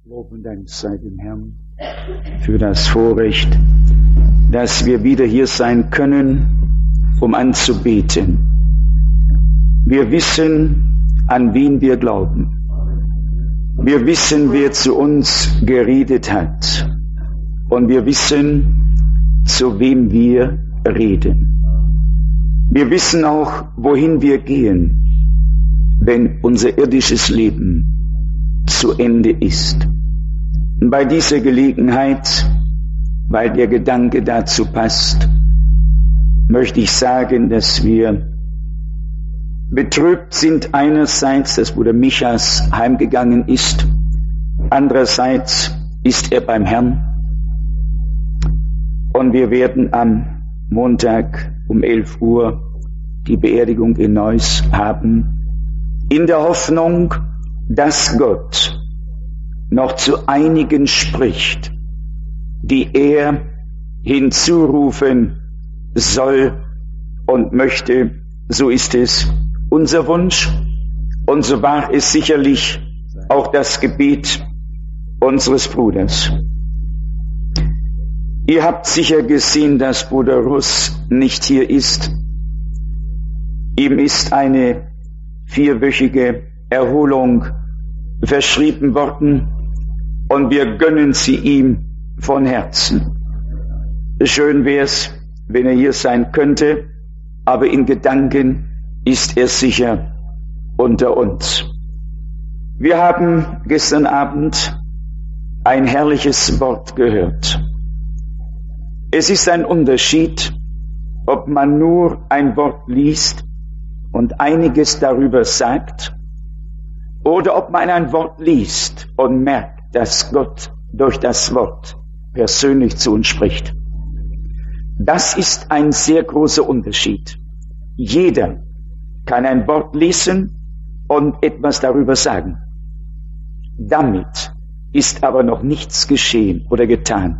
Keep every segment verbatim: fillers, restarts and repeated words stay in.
Lob und Dank sei dem Herrn für das Vorrecht, dass wir wieder hier sein können, um anzubeten. Wir wissen, an wen wir glauben. Wir wissen, wer zu uns geredet hat. Und wir wissen, zu wem wir reden. Wir wissen auch, wohin wir gehen, wenn unser irdisches Leben zu Ende ist. Und bei dieser Gelegenheit, weil der Gedanke dazu passt, möchte ich sagen, dass wir betrübt sind einerseits, dass Bruder Michas heimgegangen ist, andererseits ist er beim Herrn und wir werden am Montag um elf Uhr die Beerdigung in Neuss haben, in der Hoffnung, dass Gott noch zu einigen spricht, die er hinzurufen soll und möchte. So ist es unser Wunsch und so war es sicherlich auch das Gebet unseres Bruders. Ihr habt sicher gesehen, dass Bruder Russ nicht hier ist. Ihm ist eine vierwöchige Erholung verschrieben worden und wir gönnen sie ihm von Herzen. Schön wär's, wenn er hier sein könnte, aber in Gedanken ist er sicher unter uns. Wir haben gestern Abend ein herrliches Wort gehört. Es ist ein Unterschied, ob man nur ein Wort liest und einiges darüber sagt, oder ob man ein Wort liest und merkt, dass Gott durch das Wort persönlich zu uns spricht. Das ist ein sehr großer Unterschied. Jeder kann ein Wort lesen und etwas darüber sagen. Damit ist aber noch nichts geschehen oder getan.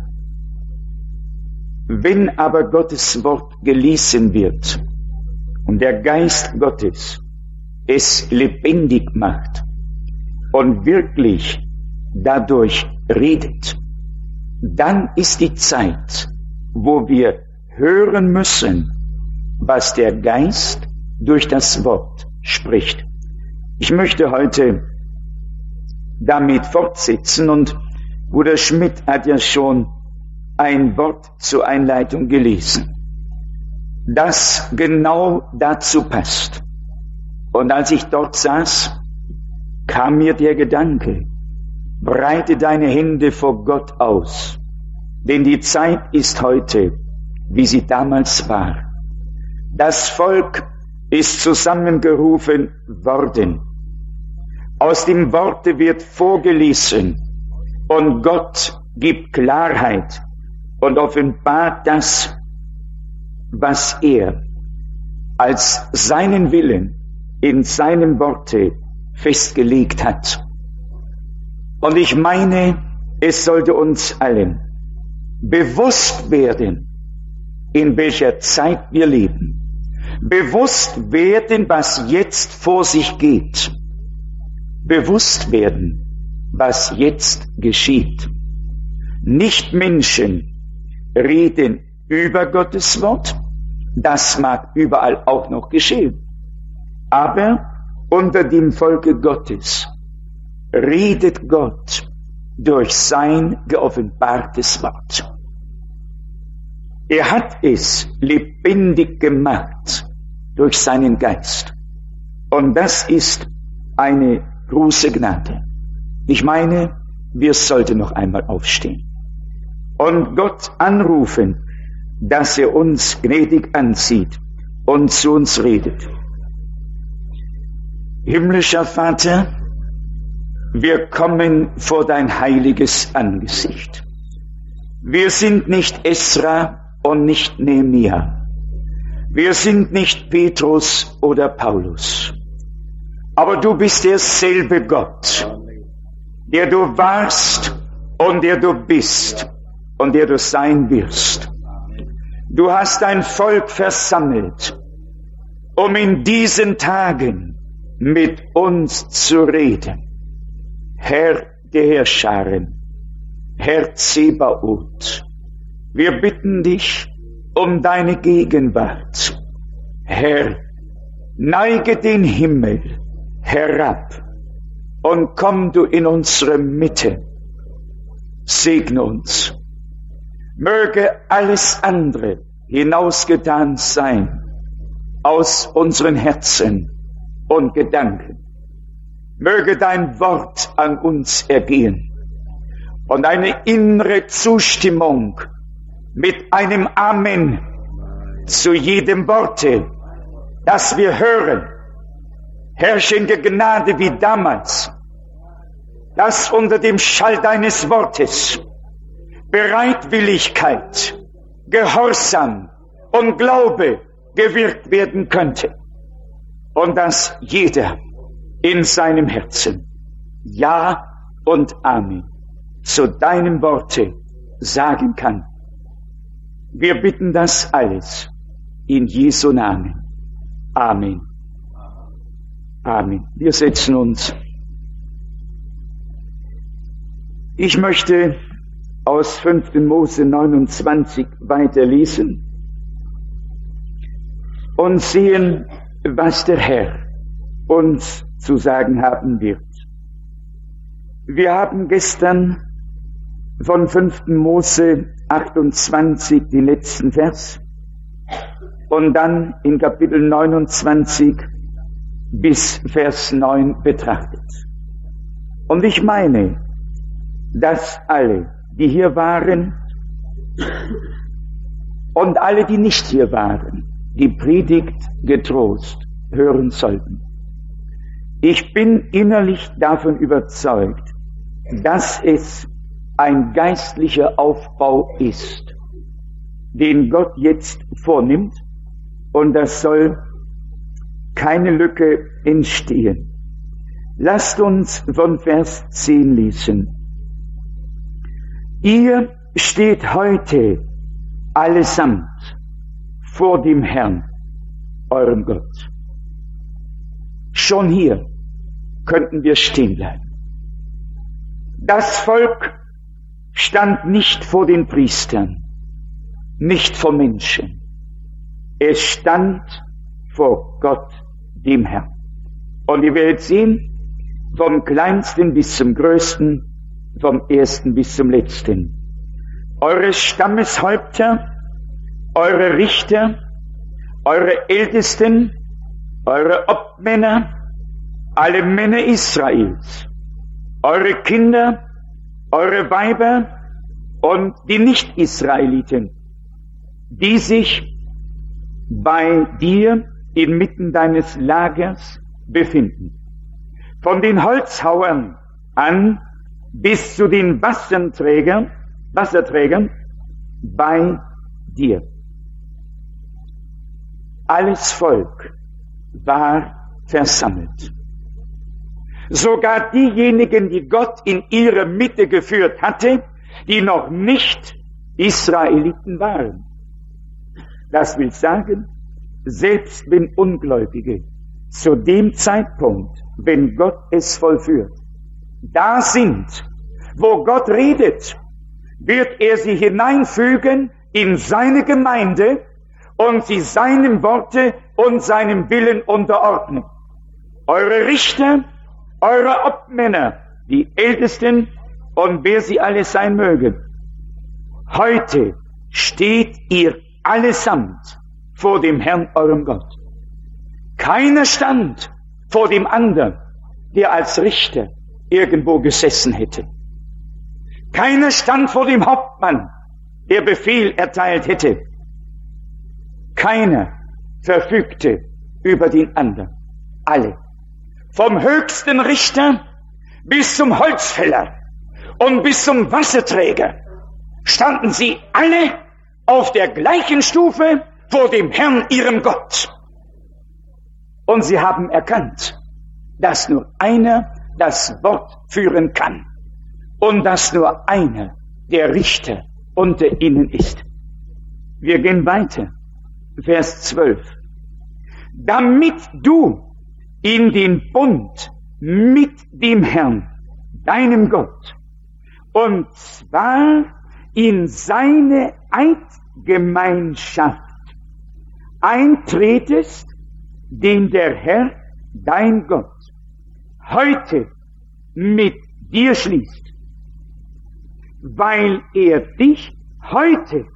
Wenn aber Gottes Wort gelesen wird und der Geist Gottes es lebendig macht und wirklich dadurch redet, dann ist die Zeit, wo wir hören müssen, was der Geist durch das Wort spricht. Ich möchte heute damit fortsetzen und Bruder Schmidt hat ja schon ein Wort zur Einleitung gelesen, das genau dazu passt. Und als ich dort saß, kam mir der Gedanke, breite deine Hände vor Gott aus, denn die Zeit ist heute, wie sie damals war. Das Volk ist zusammengerufen worden. Aus dem Worte wird vorgelesen und Gott gibt Klarheit und offenbart das, was er als seinen Willen in seinem Worte festgelegt hat. Und ich meine, es sollte uns allen bewusst werden, in welcher Zeit wir leben. Bewusst werden, was jetzt vor sich geht. Bewusst werden, was jetzt geschieht. Nicht Menschen reden über Gottes Wort. Das mag überall auch noch geschehen. Aber unter dem Volke Gottes redet Gott durch sein geoffenbartes Wort. Er hat es lebendig gemacht durch seinen Geist. Und das ist eine große Gnade. Ich meine, wir sollten noch einmal aufstehen und Gott anrufen, dass er uns gnädig ansieht und zu uns redet. Himmlischer Vater, wir kommen vor dein heiliges Angesicht. Wir sind nicht Esra und nicht Nehemia. Wir sind nicht Petrus oder Paulus. Aber du bist derselbe Gott, der du warst und der du bist und der du sein wirst. Du hast dein Volk versammelt, um in diesen Tagen mit uns zu reden. Herr, der Heerscharen, Herr Zebaoth, wir bitten dich um deine Gegenwart. Herr, neige den Himmel herab und komm du in unsere Mitte. Segne uns. Möge alles andere hinausgetan sein aus unseren Herzen und Gedanken. Möge dein Wort an uns ergehen und eine innere Zustimmung mit einem Amen zu jedem Worte, das wir hören. Herrschende Gnade wie damals, dass unter dem Schall deines Wortes Bereitwilligkeit, Gehorsam und Glaube gewirkt werden könnte und dass jeder in seinem Herzen Ja und Amen zu deinem Worte sagen kann. Wir bitten das alles in Jesu Namen. Amen. Amen. Wir setzen uns. Ich möchte aus fünften Mose neunundzwanzig weiterlesen und sehen, was der Herr uns zu sagen haben wird. Wir haben gestern von fünften Mose achtundzwanzig den letzten Vers und dann in Kapitel neunundzwanzig bis Vers neun betrachtet. Und ich meine, dass alle, die hier waren und alle, die nicht hier waren, die Predigt getrost hören sollten. Ich bin innerlich davon überzeugt, dass es ein geistlicher Aufbau ist, den Gott jetzt vornimmt, und das soll keine Lücke entstehen. Lasst uns von Vers zehn lesen. Ihr steht heute allesamt vor dem Herrn, eurem Gott. Schon hier könnten wir stehen bleiben. Das Volk stand nicht vor den Priestern, nicht vor Menschen. Es stand vor Gott, dem Herrn. Und ihr werdet sehen, vom Kleinsten bis zum Größten, vom Ersten bis zum Letzten. Eure Stammeshäupter, eure Richter, eure Ältesten, eure Obmänner, alle Männer Israels, eure Kinder, eure Weiber und die Nicht-Israeliten, die sich bei dir inmitten deines Lagers befinden. Von den Holzhauern an bis zu den Wasserträgern, Wasserträgern bei dir. Alles Volk war versammelt. Sogar diejenigen, die Gott in ihre Mitte geführt hatte, die noch nicht Israeliten waren. Das will sagen, selbst wenn Ungläubige zu dem Zeitpunkt, wenn Gott es vollführt, da sind, wo Gott redet, wird er sie hineinfügen in seine Gemeinde und sie seinem Worte und seinem Willen unterordnen. Eure Richter, eure Obmänner, die Ältesten und wer sie alle sein mögen. Heute steht ihr allesamt vor dem Herrn, eurem Gott. Keiner stand vor dem anderen, der als Richter irgendwo gesessen hätte. Keiner stand vor dem Hauptmann, der Befehl erteilt hätte. Keiner verfügte über den anderen. Alle. Vom höchsten Richter bis zum Holzfäller und bis zum Wasserträger standen sie alle auf der gleichen Stufe vor dem Herrn, ihrem Gott. Und sie haben erkannt, dass nur einer das Wort führen kann und dass nur einer der Richter unter ihnen ist. Wir gehen weiter. Vers zwölf. Damit du in den Bund mit dem Herrn, deinem Gott, und zwar in seine Eidgemeinschaft eintretest, den der Herr, dein Gott, heute mit dir schließt, weil er dich heute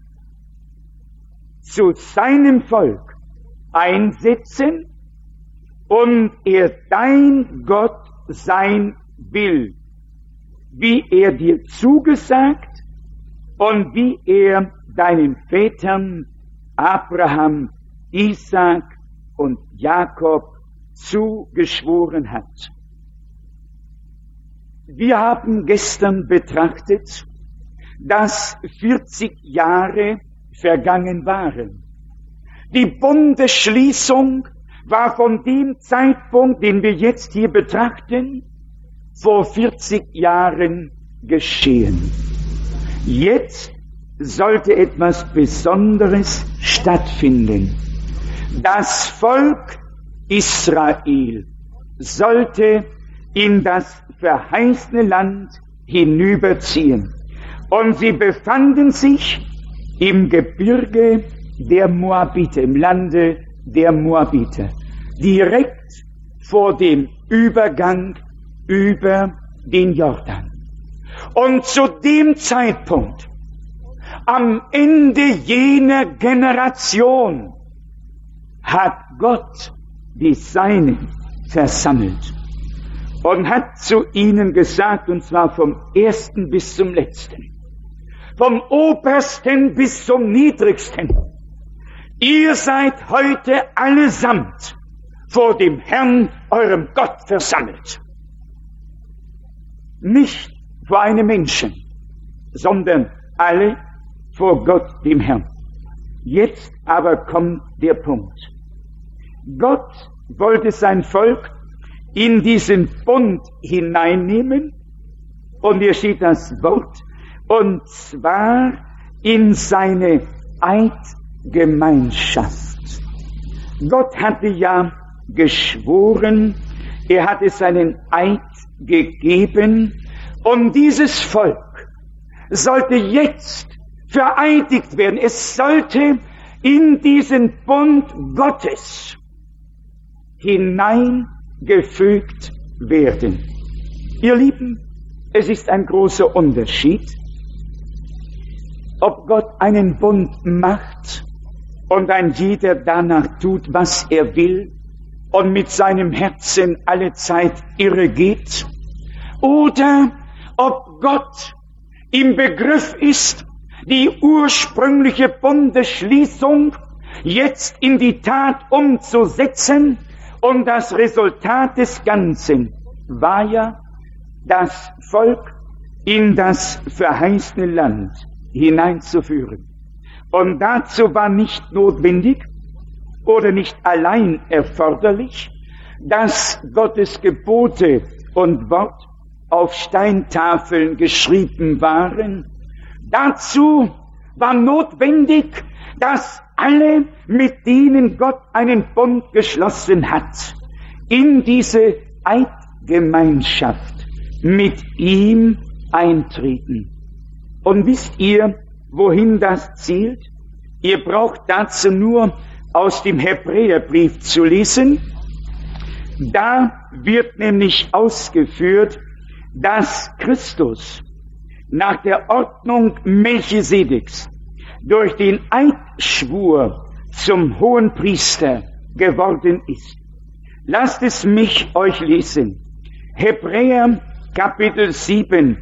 zu seinem Volk einsetzen und er dein Gott sein will, wie er dir zugesagt und wie er deinen Vätern Abraham, Isaak und Jakob zugeschworen hat. Wir haben gestern betrachtet, dass vierzig Jahre vergangen waren. Die Bundesschließung war von dem Zeitpunkt, den wir jetzt hier betrachten, vor vierzig Jahren geschehen. Jetzt sollte etwas Besonderes stattfinden. Das Volk Israel sollte in das verheißene Land hinüberziehen. Und sie befanden sich im Gebirge der Moabiter, im Lande der Moabiter, direkt vor dem Übergang über den Jordan. Und zu dem Zeitpunkt, am Ende jener Generation, hat Gott die Seinen versammelt und hat zu ihnen gesagt, und zwar vom ersten bis zum letzten, vom obersten bis zum niedrigsten: Ihr seid heute allesamt vor dem Herrn, eurem Gott, versammelt. Nicht vor einem Menschen, sondern alle vor Gott, dem Herrn. Jetzt aber kommt der Punkt. Gott wollte sein Volk in diesen Bund hineinnehmen, und hier steht das Wort, und zwar in seine Eidgemeinschaft. Gott hatte ja geschworen, er hatte seinen Eid gegeben, und dieses Volk sollte jetzt vereidigt werden. Es sollte in diesen Bund Gottes hineingefügt werden. Ihr Lieben, es ist ein großer Unterschied, ob Gott einen Bund macht und ein jeder danach tut, was er will und mit seinem Herzen alle Zeit irre geht, oder ob Gott im Begriff ist, die ursprüngliche Bundesschließung jetzt in die Tat umzusetzen, und das Resultat des Ganzen war ja, das Volk in das verheißene Land hineinzuführen. Und dazu war nicht notwendig oder nicht allein erforderlich, dass Gottes Gebote und Wort auf Steintafeln geschrieben waren. Dazu war notwendig, dass alle, mit denen Gott einen Bund geschlossen hat, in diese Eidgemeinschaft mit ihm eintreten. Und wisst ihr, wohin das zielt? Ihr braucht dazu nur aus dem Hebräerbrief zu lesen. Da wird nämlich ausgeführt, dass Christus nach der Ordnung Melchisedeks durch den Eidschwur zum Hohenpriester geworden ist. Lasst es mich euch lesen. Hebräer Kapitel sieben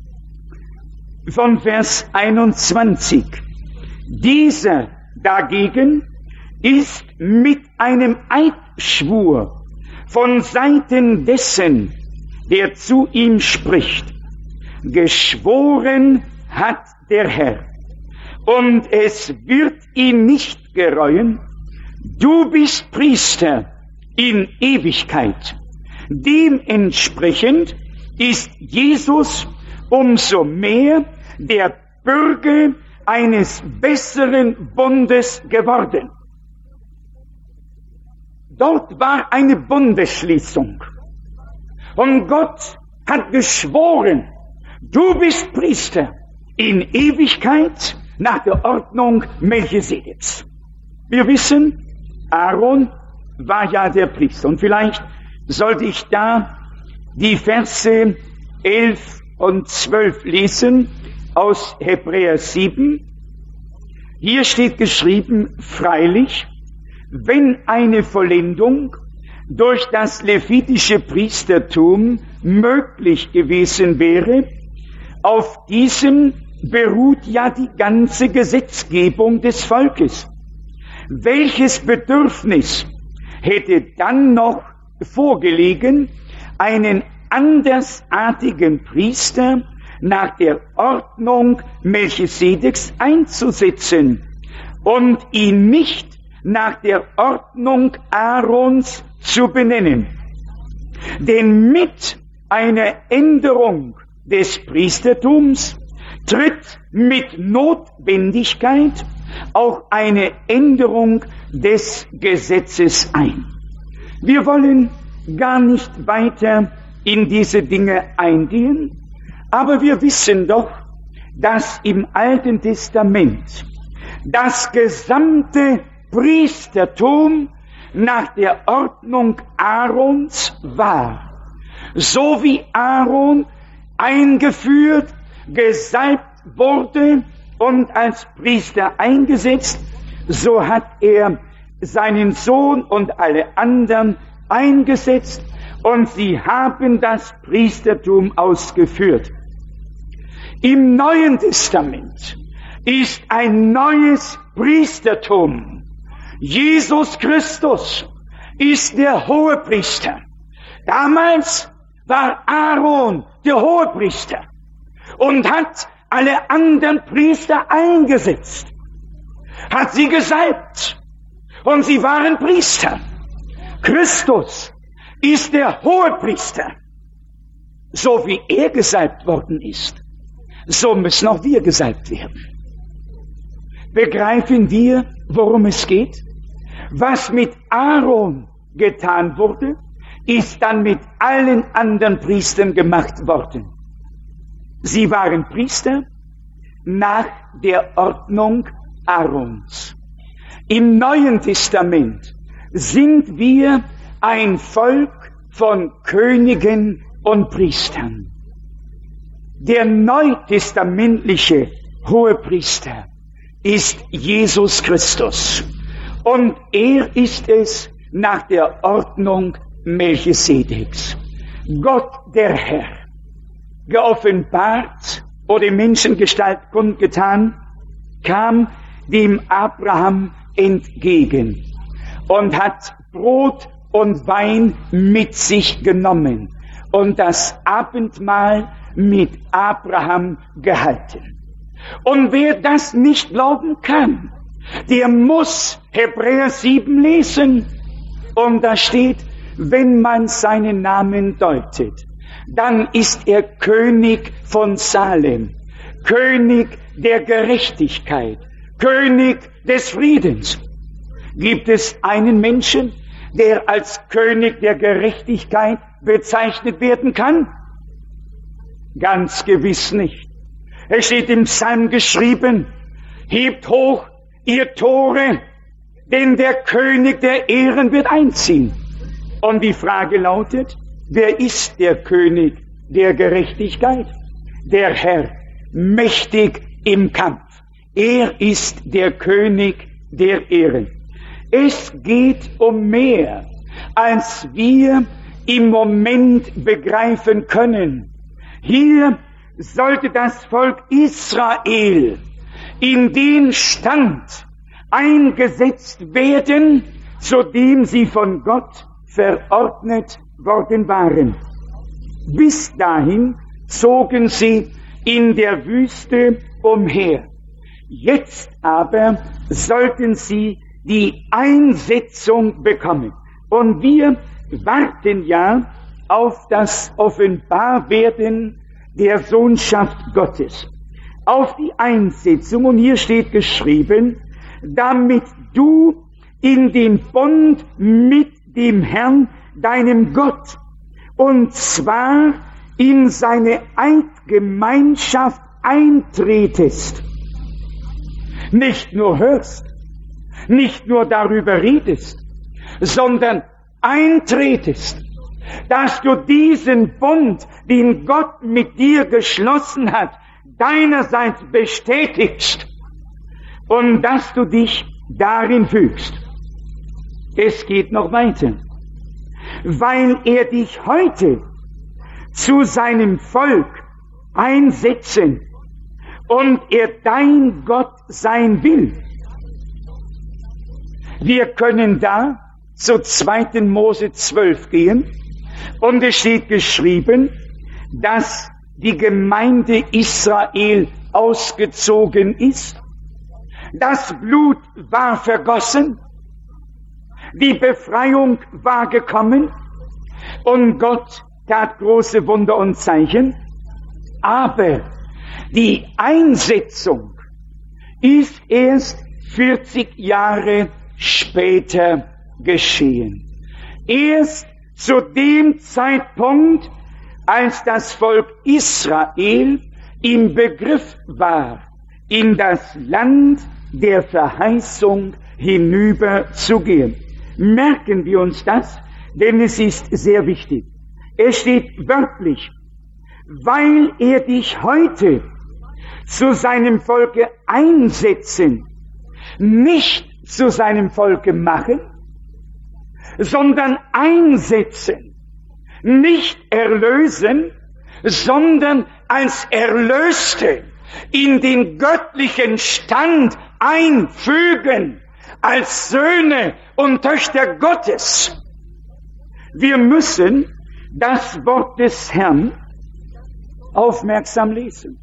von Vers einundzwanzig. Dieser dagegen ist mit einem Eidschwur von Seiten dessen, der zu ihm spricht, geschworen hat der Herr, und es wird ihn nicht gereuen, du bist Priester in Ewigkeit. Dementsprechend ist Jesus umso mehr der Bürger eines besseren Bundes geworden. Dort war eine Bundesschließung. Und Gott hat geschworen, du bist Priester in Ewigkeit nach der Ordnung Melchisedeks. Wir wissen, Aaron war ja der Priester. Und vielleicht sollte ich da die Verse elf und zwölf lesen aus Hebräer sieben. Hier steht geschrieben, freilich, wenn eine Vollendung durch das levitische Priestertum möglich gewesen wäre, auf diesem beruht ja die ganze Gesetzgebung des Volkes. Welches Bedürfnis hätte dann noch vorgelegen, einen andersartigen Priester nach der Ordnung Melchisedeks einzusetzen und ihn nicht nach der Ordnung Aarons zu benennen? Denn mit einer Änderung des Priestertums tritt mit Notwendigkeit auch eine Änderung des Gesetzes ein. Wir wollen gar nicht weiter in diese Dinge eingehen, aber wir wissen doch, dass im Alten Testament das gesamte Priestertum nach der Ordnung Aarons war. So wie Aaron eingeführt, gesalbt wurde und als Priester eingesetzt, so hat er seinen Sohn und alle anderen eingesetzt und sie haben das Priestertum ausgeführt. Im Neuen Testament ist ein neues Priestertum. Jesus Christus ist der Hohepriester. Damals war Aaron der Hohepriester und hat alle anderen Priester eingesetzt, hat sie gesalbt und sie waren Priester. Christus ist der Hohepriester. So wie er gesalbt worden ist, so müssen auch wir gesalbt werden. Begreifen wir, worum es geht? Was mit Aaron getan wurde, ist dann mit allen anderen Priestern gemacht worden. Sie waren Priester nach der Ordnung Aarons. Im Neuen Testament sind wir ein Volk von Königen und Priestern. Der neutestamentliche Hohepriester ist Jesus Christus. Und er ist es nach der Ordnung Melchisedeks. Gott der Herr, geoffenbart oder in Menschengestalt kundgetan, kam dem Abraham entgegen und hat Brot und Wein mit sich genommen und das Abendmahl mit Abraham gehalten. Und wer das nicht glauben kann, der muss Hebräer sieben lesen. Und da steht, wenn man seinen Namen deutet, dann ist er König von Salem, König der Gerechtigkeit, König des Friedens. Gibt es einen Menschen, der als König der Gerechtigkeit bezeichnet werden kann? Ganz gewiss nicht. Es steht im Psalm geschrieben, hebt hoch ihr Tore, denn der König der Ehren wird einziehen. Und die Frage lautet, wer ist der König der Gerechtigkeit? Der Herr, mächtig im Kampf. Er ist der König der Ehren. Es geht um mehr, als wir im Moment begreifen können. Hier sollte das Volk Israel in den Stand eingesetzt werden, zu dem sie von Gott verordnet worden waren. Bis dahin zogen sie in der Wüste umher. Jetzt aber sollten sie die Einsetzung bekommen. Und wir warten ja auf das Offenbarwerden der Sohnschaft Gottes, auf die Einsetzung. Und hier steht geschrieben, damit du in den Bund mit dem Herrn, deinem Gott, und zwar in seine Eidgemeinschaft eintretest, nicht nur hörst, nicht nur darüber redest, sondern eintretest, dass du diesen Bund, den Gott mit dir geschlossen hat, deinerseits bestätigst und dass du dich darin fügst. Es geht noch weiter, weil er dich heute zu seinem Volk einsetzen und er dein Gott sein will. Wir können da zu zweiten Mose zwölf gehen und es steht geschrieben, dass die Gemeinde Israel ausgezogen ist. Das Blut war vergossen, die Befreiung war gekommen und Gott tat große Wunder und Zeichen. Aber die Einsetzung ist erst vierzig Jahre später geschehen. Erst zu dem Zeitpunkt, als das Volk Israel im Begriff war, in das Land der Verheißung hinüberzugehen. Merken wir uns das, denn es ist sehr wichtig. Es steht wörtlich, weil er dich heute zu seinem Volke einsetzen, nicht zu seinem Volke machen, sondern einsetzen, nicht erlösen, sondern als Erlöste in den göttlichen Stand einfügen, als Söhne und Töchter Gottes. Wir müssen das Wort des Herrn aufmerksam lesen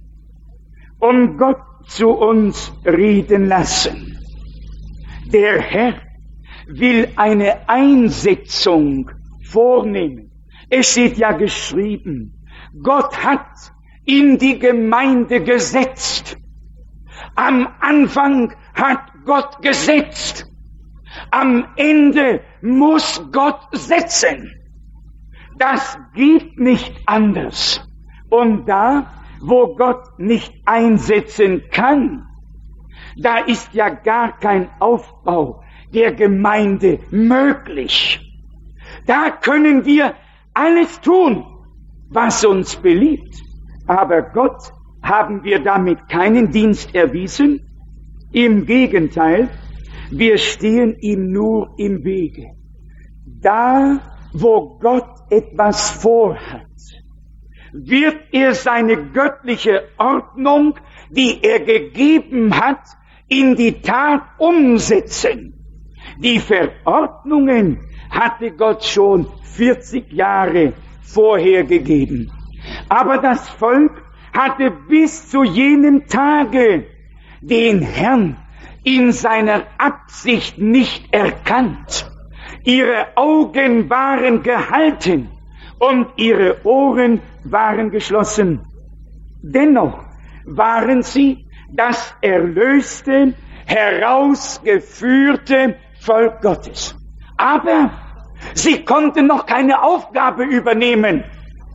und Gott zu uns reden lassen. Der Herr will eine Einsetzung vornehmen. Es steht ja geschrieben, Gott hat in die Gemeinde gesetzt. Am Anfang hat Gott gesetzt. Am Ende muss Gott setzen. Das geht nicht anders. Und da, wo Gott nicht einsetzen kann, da ist ja gar kein Aufbau der Gemeinde möglich. Da können wir alles tun, was uns beliebt. Aber Gott haben wir damit keinen Dienst erwiesen. Im Gegenteil, wir stehen ihm nur im Wege. Da, wo Gott etwas vorhat, wird er seine göttliche Ordnung, die er gegeben hat, in die Tat umsetzen. Die Verordnungen hatte Gott schon vierzig Jahre vorher gegeben. Aber das Volk hatte bis zu jenem Tage den Herrn in seiner Absicht nicht erkannt. Ihre Augen waren gehalten und ihre Ohren waren geschlossen. Dennoch waren sie das erlöste, herausgeführte Volk Gottes. Aber sie konnten noch keine Aufgabe übernehmen.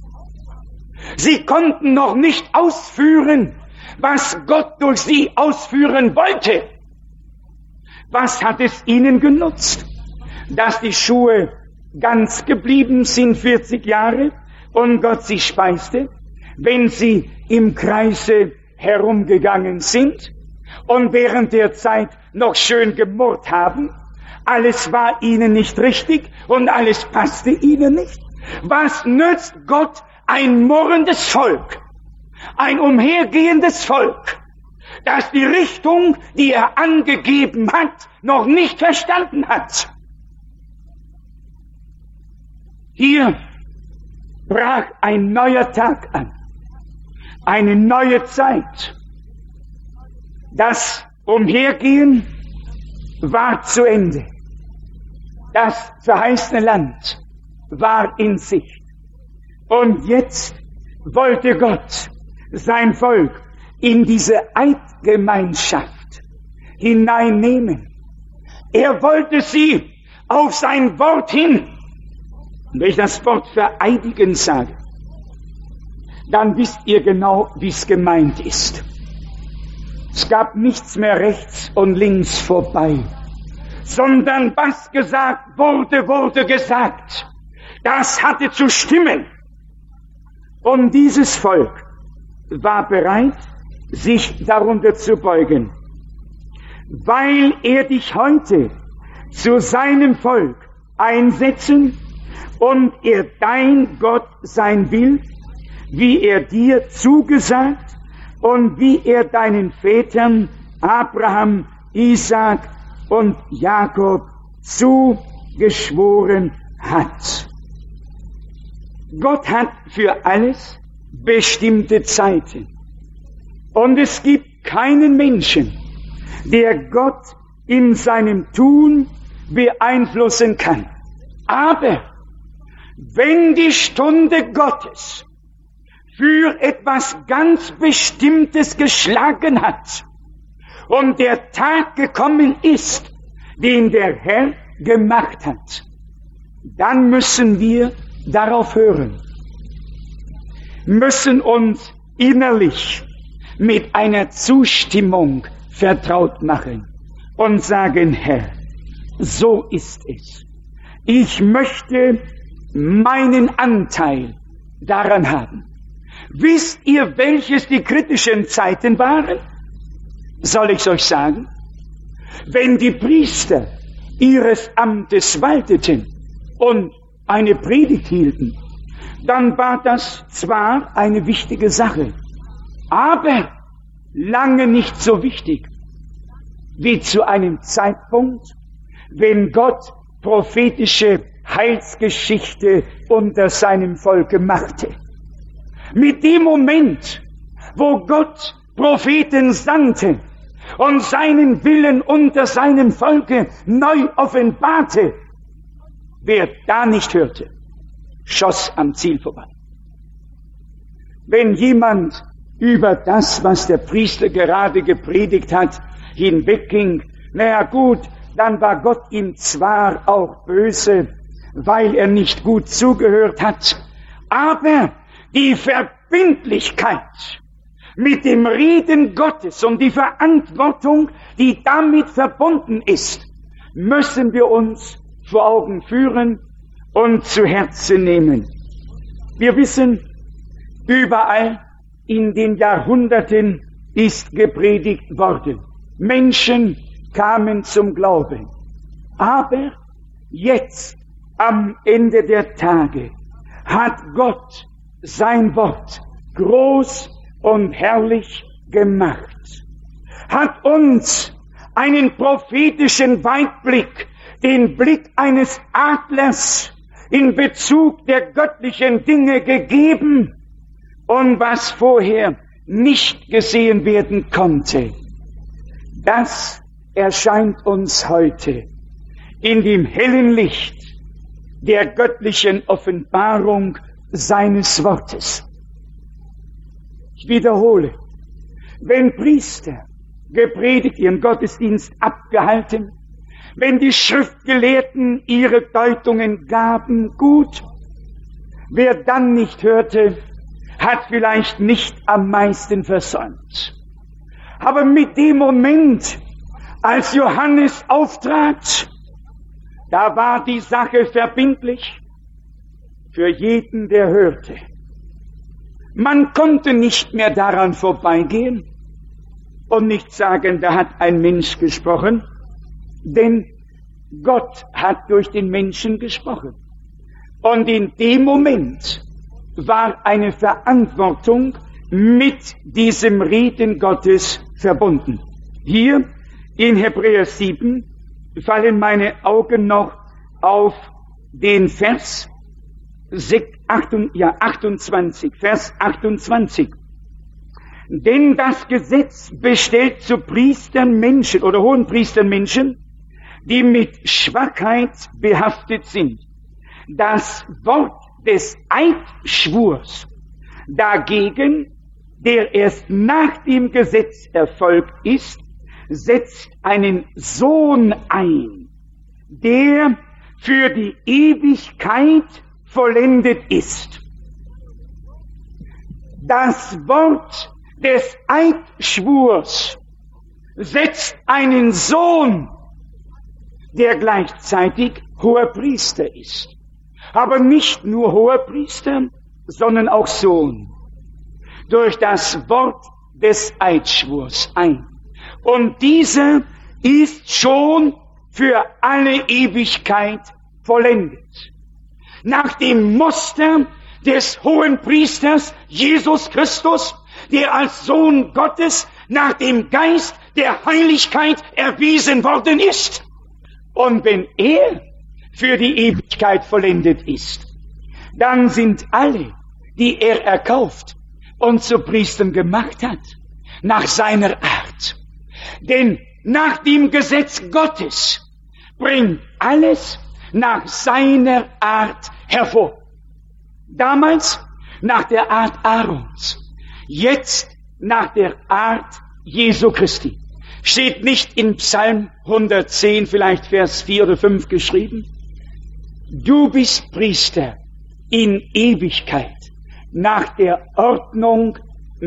Sie konnten noch nicht ausführen, was Gott durch sie ausführen wollte. Was hat es ihnen genutzt, dass die Schuhe ganz geblieben sind vierzig Jahre und Gott sie speiste, wenn sie im Kreise herumgegangen sind und während der Zeit noch schön gemurrt haben? Alles war ihnen nicht richtig und alles passte ihnen nicht. Was nützt Gott ein murrendes Volk, ein umhergehendes Volk, das die Richtung, die er angegeben hat, noch nicht verstanden hat? Hier brach ein neuer Tag an, eine neue Zeit. Das Umhergehen war zu Ende. Das verheißene Land war in Sicht. Und jetzt wollte Gott sein Volk in diese Eidgemeinschaft hineinnehmen. Er wollte sie auf sein Wort hin, und wenn ich das Wort vereidigen sage, dann wisst ihr genau, wie es gemeint ist. Es gab nichts mehr rechts und links vorbei, sondern was gesagt wurde, wurde gesagt. Das hatte zu stimmen. Und dieses Volk war bereit, sich darunter zu beugen, weil er dich heute zu seinem Volk einsetzen und er dein Gott sein will, wie er dir zugesagt und wie er deinen Vätern Abraham, Isaak und Jakob zugeschworen hat. Gott hat für alles bestimmte Zeiten. Und es gibt keinen Menschen, der Gott in seinem Tun beeinflussen kann. Aber wenn die Stunde Gottes für etwas ganz Bestimmtes geschlagen hat und der Tag gekommen ist, den der Herr gemacht hat, dann müssen wir darauf hören, müssen uns innerlich mit einer Zustimmung vertraut machen und sagen, Herr, so ist es. Ich möchte meinen Anteil daran haben. Wisst ihr, welches die kritischen Zeiten waren? Soll ich euch sagen? Wenn die Priester ihres Amtes walteten und eine Predigt hielten, dann war das zwar eine wichtige Sache, aber lange nicht so wichtig wie zu einem Zeitpunkt, wenn Gott prophetische Heilsgeschichte unter seinem Volke machte. Mit dem Moment, wo Gott Propheten sandte und seinen Willen unter seinem Volke neu offenbarte, wer da nicht hörte, schoss am Ziel vorbei. Wenn jemand über das, was der Priester gerade gepredigt hat, hinwegging, naja gut, dann war Gott ihm zwar auch böse, weil er nicht gut zugehört hat, aber die Verbindlichkeit mit dem Reden Gottes und die Verantwortung, die damit verbunden ist, müssen wir uns vor Augen führen und zu Herzen nehmen. Wir wissen, überall in den Jahrhunderten ist gepredigt worden. Menschen kamen zum Glauben. Aber jetzt, am Ende der Tage, hat Gott sein Wort groß und herrlich gemacht, hat uns einen prophetischen Weitblick, den Blick eines Adlers in Bezug der göttlichen Dinge gegeben, und was vorher nicht gesehen werden konnte, das erscheint uns heute in dem hellen Licht der göttlichen Offenbarung seines Wortes. Ich wiederhole, wenn Priester gepredigt, ihren Gottesdienst abgehalten, wenn die Schriftgelehrten ihre Deutungen gaben, gut. Wer dann nicht hörte, hat vielleicht nicht am meisten versäumt. Aber mit dem Moment, als Johannes auftrat, da war die Sache verbindlich für jeden, der hörte. Man konnte nicht mehr daran vorbeigehen und nicht sagen, da hat ein Mensch gesprochen, denn Gott hat durch den Menschen gesprochen. Und in dem Moment war eine Verantwortung mit diesem Reden Gottes verbunden. Hier in Hebräer sieben fallen meine Augen noch auf den Vers achtundzwanzig, Vers achtundzwanzig. Denn das Gesetz bestellt zu Priestern Menschen oder Hohenpriestern Menschen, die mit Schwachheit behaftet sind. Das Wort des Eidschwurs dagegen, der erst nach dem Gesetz erfolgt ist, setzt einen Sohn ein, der für die Ewigkeit vollendet ist. Das Wort des Eidschwurs setzt einen Sohn, der gleichzeitig Hoherpriester ist. Aber nicht nur Hoherpriester, sondern auch Sohn. Durch das Wort des Eidschwurs ein. Und dieser ist schon für alle Ewigkeit vollendet. Nach dem Muster des Hohenpriesters Jesus Christus, der als Sohn Gottes nach dem Geist der Heiligkeit erwiesen worden ist. Und wenn er für die Ewigkeit vollendet ist, dann sind alle, die er erkauft und zu Priestern gemacht hat, nach seiner Art. Denn nach dem Gesetz Gottes bringt alles nach seiner Art hervor. Damals nach der Art Aarons, jetzt nach der Art Jesu Christi. Steht nicht in Psalm hundertzehn, vielleicht Vers vier oder fünf geschrieben? Du bist Priester in Ewigkeit nach der Ordnung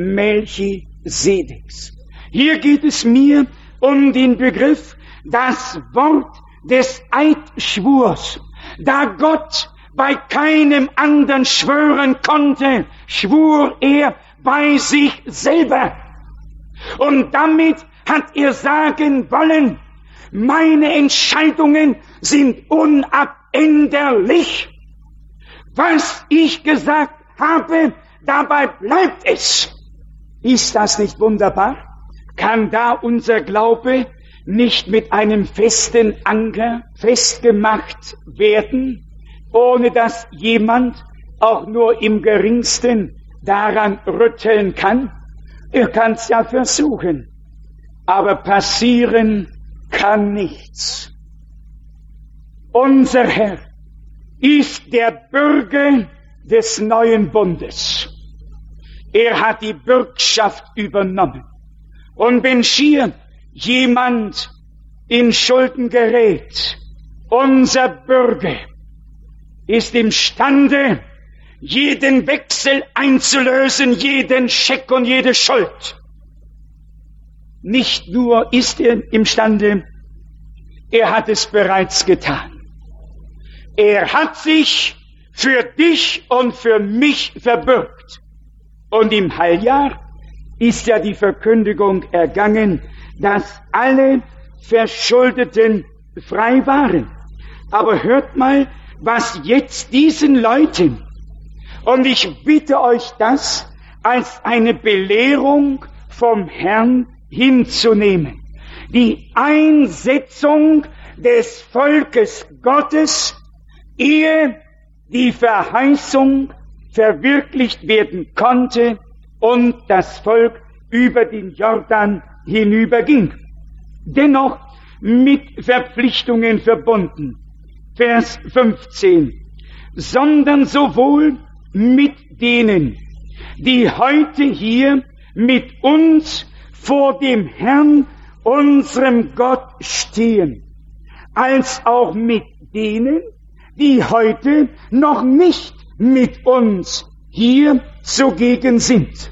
Melchisedeks. Hier geht es mir um den Begriff, das Wort des Eidschwurs. Da Gott bei keinem anderen schwören konnte, schwur er bei sich selber. Und damit hat er sagen wollen, meine Entscheidungen sind unabänderlich. Was ich gesagt habe, dabei bleibt es. Ist das nicht wunderbar? Kann da unser Glaube nicht mit einem festen Anker festgemacht werden, ohne dass jemand auch nur im geringsten daran rütteln kann? Er kann es ja versuchen, aber passieren kann nichts. Unser Herr ist der Bürger des neuen Bundes. Er hat die Bürgschaft übernommen. Und wenn schier jemand in Schulden gerät, unser Bürger ist imstande, jeden Wechsel einzulösen, jeden Scheck und jede Schuld. Nicht nur ist er imstande, er hat es bereits getan. Er hat sich für dich und für mich verbürgt. Und im Heiljahr ist ja die Verkündigung ergangen, dass alle Verschuldeten frei waren. Aber hört mal, was jetzt diesen Leuten, und ich bitte euch das als eine Belehrung vom Herrn hinzunehmen, die Einsetzung des Volkes Gottes, ehe die Verheißung verwirklicht werden konnte und das Volk über den Jordan hinüberging. Dennoch mit Verpflichtungen verbunden. Vers fünfzehn. Sondern sowohl mit denen, die heute hier mit uns vor dem Herrn, unserem Gott, stehen, als auch mit denen, die heute noch nicht mit uns hier zugegen sind.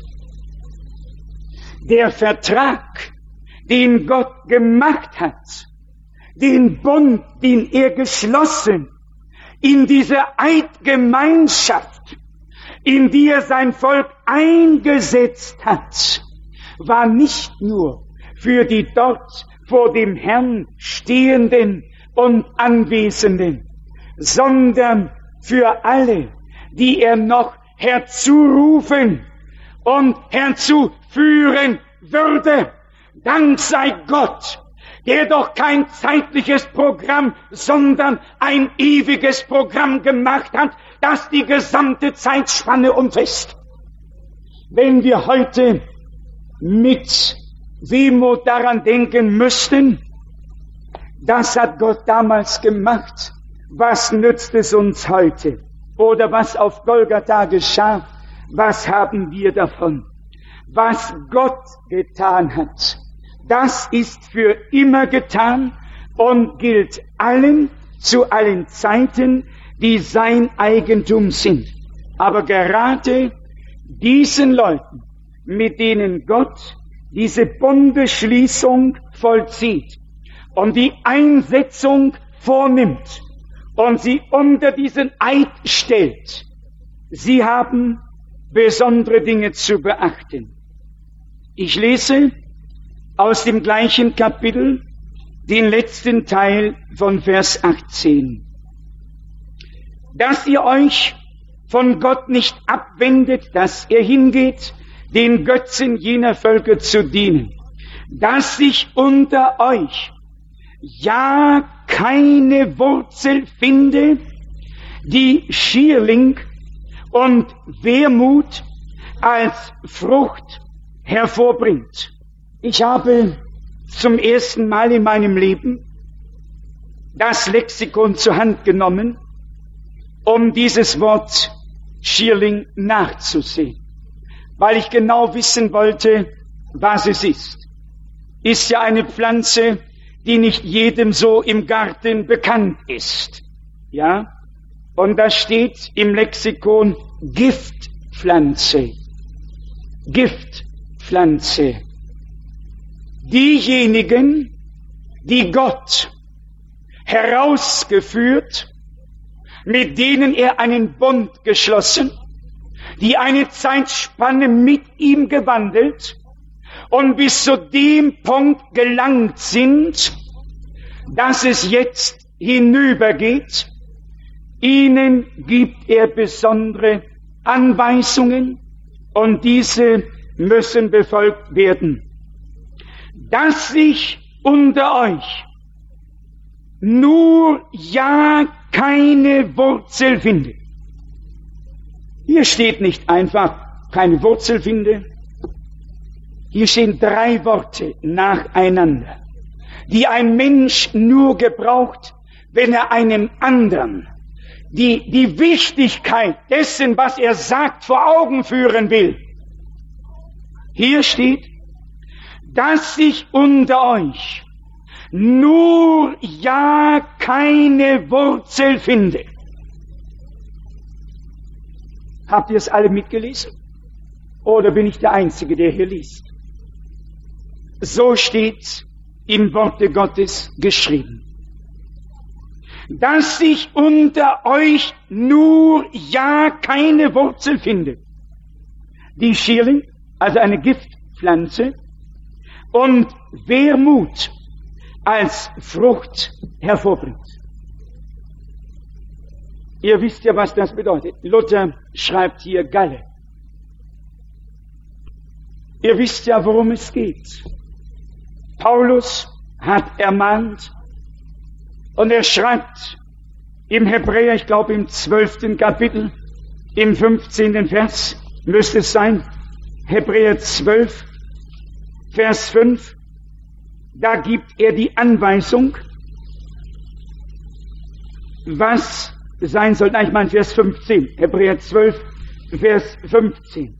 Der Vertrag, den Gott gemacht hat, den Bund, den er geschlossen, in dieser Eidgemeinschaft, in die er sein Volk eingesetzt hat, war nicht nur für die dort vor dem Herrn Stehenden und Anwesenden, sondern für alle, die er noch herzurufen und herzuführen würde. Dank sei Gott, der doch kein zeitliches Programm, sondern ein ewiges Programm gemacht hat, das die gesamte Zeitspanne umfasst. Wenn wir heute mit Wehmut daran denken müssten, das hat Gott damals gemacht, was nützt es uns heute? Oder was auf Golgatha geschah, was haben wir davon? Was Gott getan hat, das ist für immer getan und gilt allen zu allen Zeiten, die sein Eigentum sind. Aber gerade diesen Leuten, mit denen Gott diese Bundesschließung vollzieht und die Einsetzung vornimmt und sie unter diesen Eid stellt, sie haben besondere Dinge zu beachten. Ich lese aus dem gleichen Kapitel den letzten Teil von Vers achtzehn. Dass ihr euch von Gott nicht abwendet, dass ihr hingeht, den Götzen jener Völker zu dienen, dass sich unter euch ja keine Wurzel finde, die Schierling und Wermut als Frucht hervorbringt. Ich habe zum ersten Mal in meinem Leben das Lexikon zur Hand genommen, um dieses Wort Schierling nachzusehen, weil ich genau wissen wollte, was es ist. Ist ja eine Pflanze, die nicht jedem so im Garten bekannt ist. Ja? Und da steht im Lexikon Giftpflanze. Giftpflanze. Diejenigen, die Gott herausgeführt, mit denen er einen Bund geschlossen, die eine Zeitspanne mit ihm gewandelt und bis zu dem Punkt gelangt sind, dass es jetzt hinübergeht, ihnen gibt er besondere Anweisungen und diese müssen befolgt werden. Dass sich unter euch nur ja keine Wurzel finde. Hier steht nicht einfach keine Wurzel finde. Hier stehen drei Worte nacheinander, die ein Mensch nur gebraucht, wenn er einem anderen die, die Wichtigkeit dessen, was er sagt, vor Augen führen will. Hier steht, dass sich unter euch nur ja keine Wurzel finde. Habt ihr es alle mitgelesen? Oder bin ich der Einzige, der hier liest? So steht im Worte Gottes geschrieben. Dass sich unter euch nur ja keine Wurzel finde. Die Schierling, also eine Giftpflanze, und Wermut als Frucht hervorbringt. Ihr wisst ja, was das bedeutet. Luther schreibt hier Galle. Ihr wisst ja, worum es geht. Paulus hat ermahnt und er schreibt im Hebräer, ich glaube im zwölften Kapitel, im fünfzehnten Vers müsste es sein, Hebräer zwölf, Vers fünf, da gibt er die Anweisung, was sein soll. Nein, ich meine Vers fünfzehn, Hebräer zwölf, Vers fünfzehn.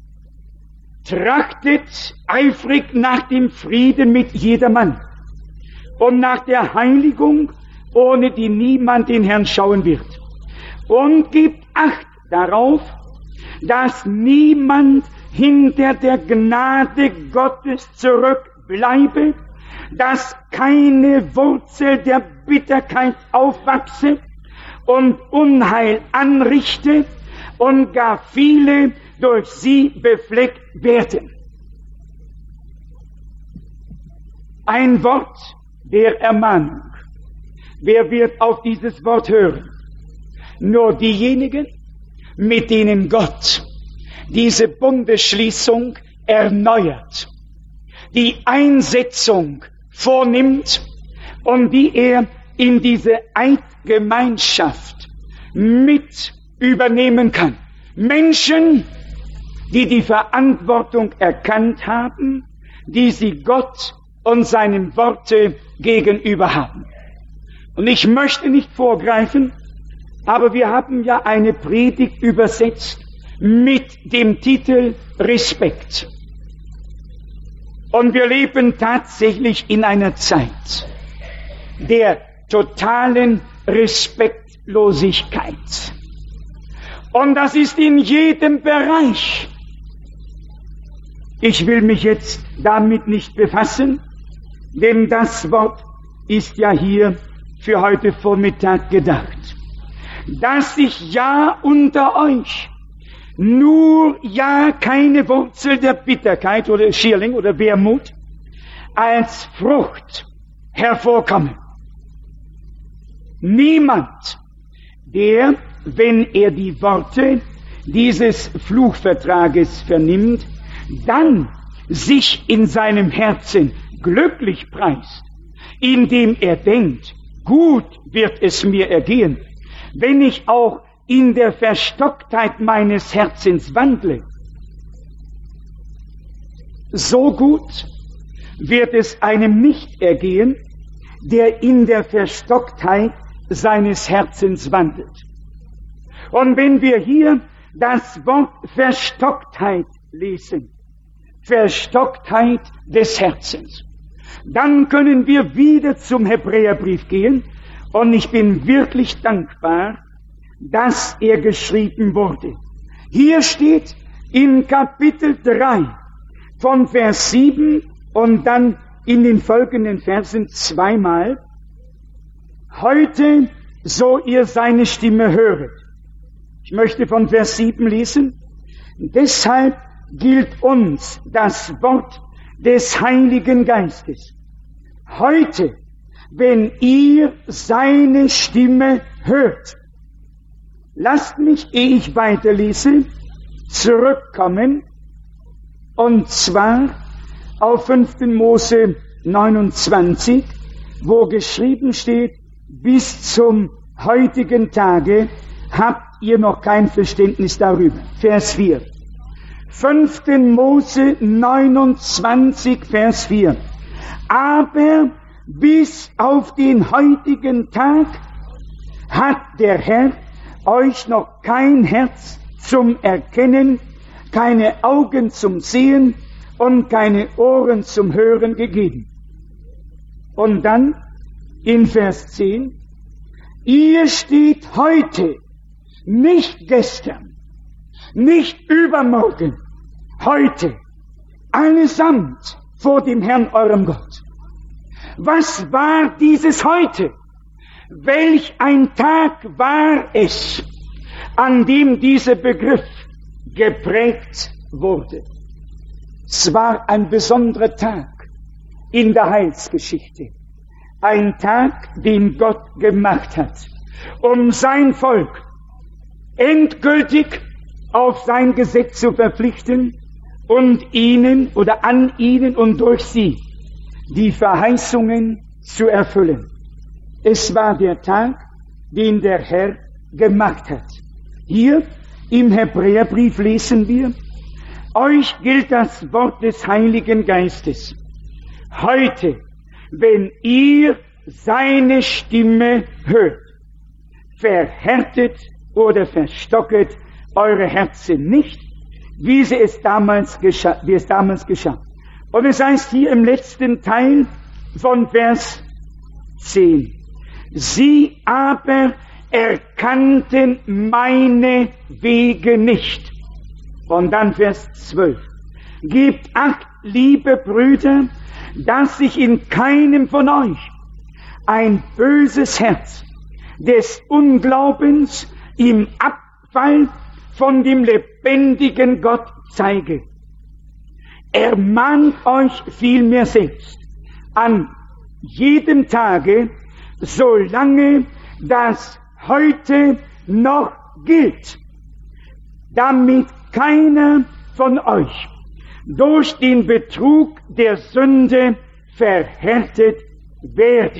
Trachtet eifrig nach dem Frieden mit jedermann und nach der Heiligung, ohne die niemand den Herrn schauen wird. Und gebt Acht darauf, dass niemand hinter der Gnade Gottes zurückbleibe, dass keine Wurzel der Bitterkeit aufwachse und Unheil anrichte und gar viele durch sie befleckt werden. Ein Wort der Ermahnung. Wer wird auf dieses Wort hören? Nur diejenigen, mit denen Gott diese Bundesschließung erneuert, die Einsetzung vornimmt und die er in diese Eidgemeinschaft mit übernehmen kann. Menschen, die die Verantwortung erkannt haben, die sie Gott und seinem Worte gegenüber haben. Und ich möchte nicht vorgreifen, aber wir haben ja eine Predigt übersetzt mit dem Titel Respekt. Und wir leben tatsächlich in einer Zeit der totalen Respektlosigkeit. Und das ist in jedem Bereich Ich will mich jetzt damit nicht befassen, denn das Wort ist ja hier für heute Vormittag gedacht. Dass sich ja unter euch nur ja keine Wurzel der Bitterkeit oder Schierling oder Wermut als Frucht hervorkomme. Niemand, der, wenn er die Worte dieses Fluchvertrages vernimmt, dann sich in seinem Herzen glücklich preist, indem er denkt, gut wird es mir ergehen, wenn ich auch in der Verstocktheit meines Herzens wandle. So gut wird es einem nicht ergehen, der in der Verstocktheit seines Herzens wandelt. Und wenn wir hier das Wort Verstocktheit lesen, Verstocktheit des Herzens, dann können wir wieder zum Hebräerbrief gehen, und ich bin wirklich dankbar, dass er geschrieben wurde. Hier steht in Kapitel drei von Vers sieben und dann in den folgenden Versen zweimal: Heute, so ihr seine Stimme höret. Ich möchte von Vers sieben lesen. Deshalb gilt uns das Wort des Heiligen Geistes. Heute, wenn ihr seine Stimme hört. Lasst mich, ehe ich weiterlese, zurückkommen, und zwar auf fünften Mose neunundzwanzig, wo geschrieben steht, bis zum heutigen Tage habt ihr noch kein Verständnis darüber. Vers vier. fünften Mose neunundzwanzig, Vers vier. Aber bis auf den heutigen Tag hat der Herr euch noch kein Herz zum Erkennen, keine Augen zum Sehen und keine Ohren zum Hören gegeben. Und dann in Vers zehn, ihr steht heute, nicht gestern, nicht übermorgen, heute, allesamt vor dem Herrn eurem Gott. Was war dieses heute? Welch ein Tag war es, an dem dieser Begriff geprägt wurde. Es war ein besonderer Tag in der Heilsgeschichte. Ein Tag, den Gott gemacht hat, um sein Volk endgültig auf sein Gesetz zu verpflichten und ihnen oder an ihnen und durch sie die Verheißungen zu erfüllen. Es war der Tag, den der Herr gemacht hat. Hier im Hebräerbrief lesen wir, euch gilt das Wort des Heiligen Geistes. Heute, wenn ihr seine Stimme hört, verhärtet oder verstocket eure Herzen nicht, wie sie es damals geschah, wie es damals geschah. Und es heißt hier im letzten Teil von Vers zehn, sie aber erkannten meine Wege nicht. Und dann Vers zwölf, gebt acht, liebe Brüder, dass sich in keinem von euch ein böses Herz des Unglaubens im Abfall von dem lebendigen Gott zeige. Ermahnt euch vielmehr selbst an jedem Tage, solange das heute noch gilt, damit keiner von euch durch den Betrug der Sünde verhärtet werde.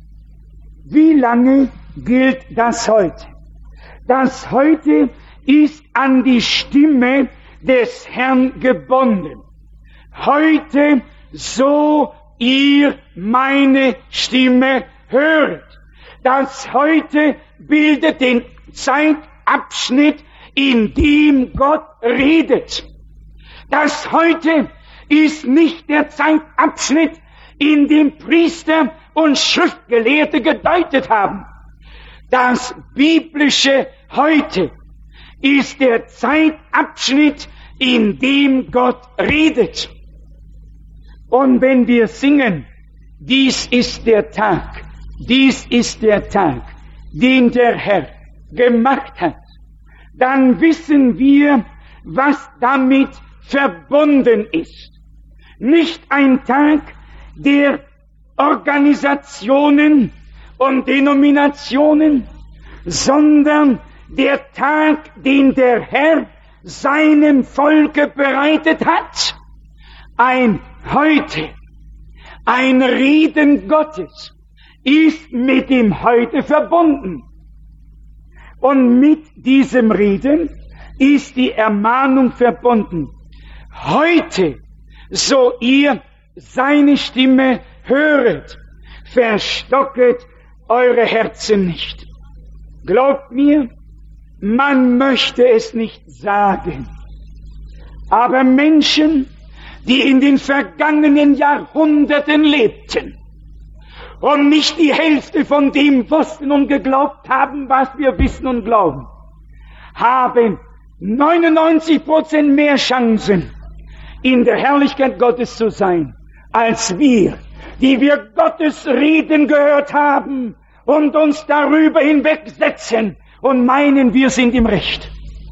Wie lange gilt das heute? Das heute ist an die Stimme des Herrn gebunden. Heute, so ihr meine Stimme höret. Das heute bildet den Zeitabschnitt, in dem Gott redet. Das heute ist nicht der Zeitabschnitt, in dem Priester und Schriftgelehrte gedeutet haben. Das biblische heute ist der Zeitabschnitt, in dem Gott redet. Und wenn wir singen, dies ist der Tag, dies ist der Tag, den der Herr gemacht hat, dann wissen wir, was damit verbunden ist. Nicht ein Tag der Organisationen und Denominationen, sondern der Tag, den der Herr seinem Volke bereitet hat. Ein Heute, ein Reden Gottes ist mit dem Heute verbunden. Und mit diesem Reden ist die Ermahnung verbunden. Heute, so ihr seine Stimme höret, verstocket eure Herzen nicht. Glaubt mir, man möchte es nicht sagen. Aber Menschen, die in den vergangenen Jahrhunderten lebten und nicht die Hälfte von dem wussten und geglaubt haben, was wir wissen und glauben, haben neunundneunzig Prozent mehr Chancen, in der Herrlichkeit Gottes zu sein, als wir, die wir Gottes Reden gehört haben und uns darüber hinwegsetzen und meinen, wir sind im Recht.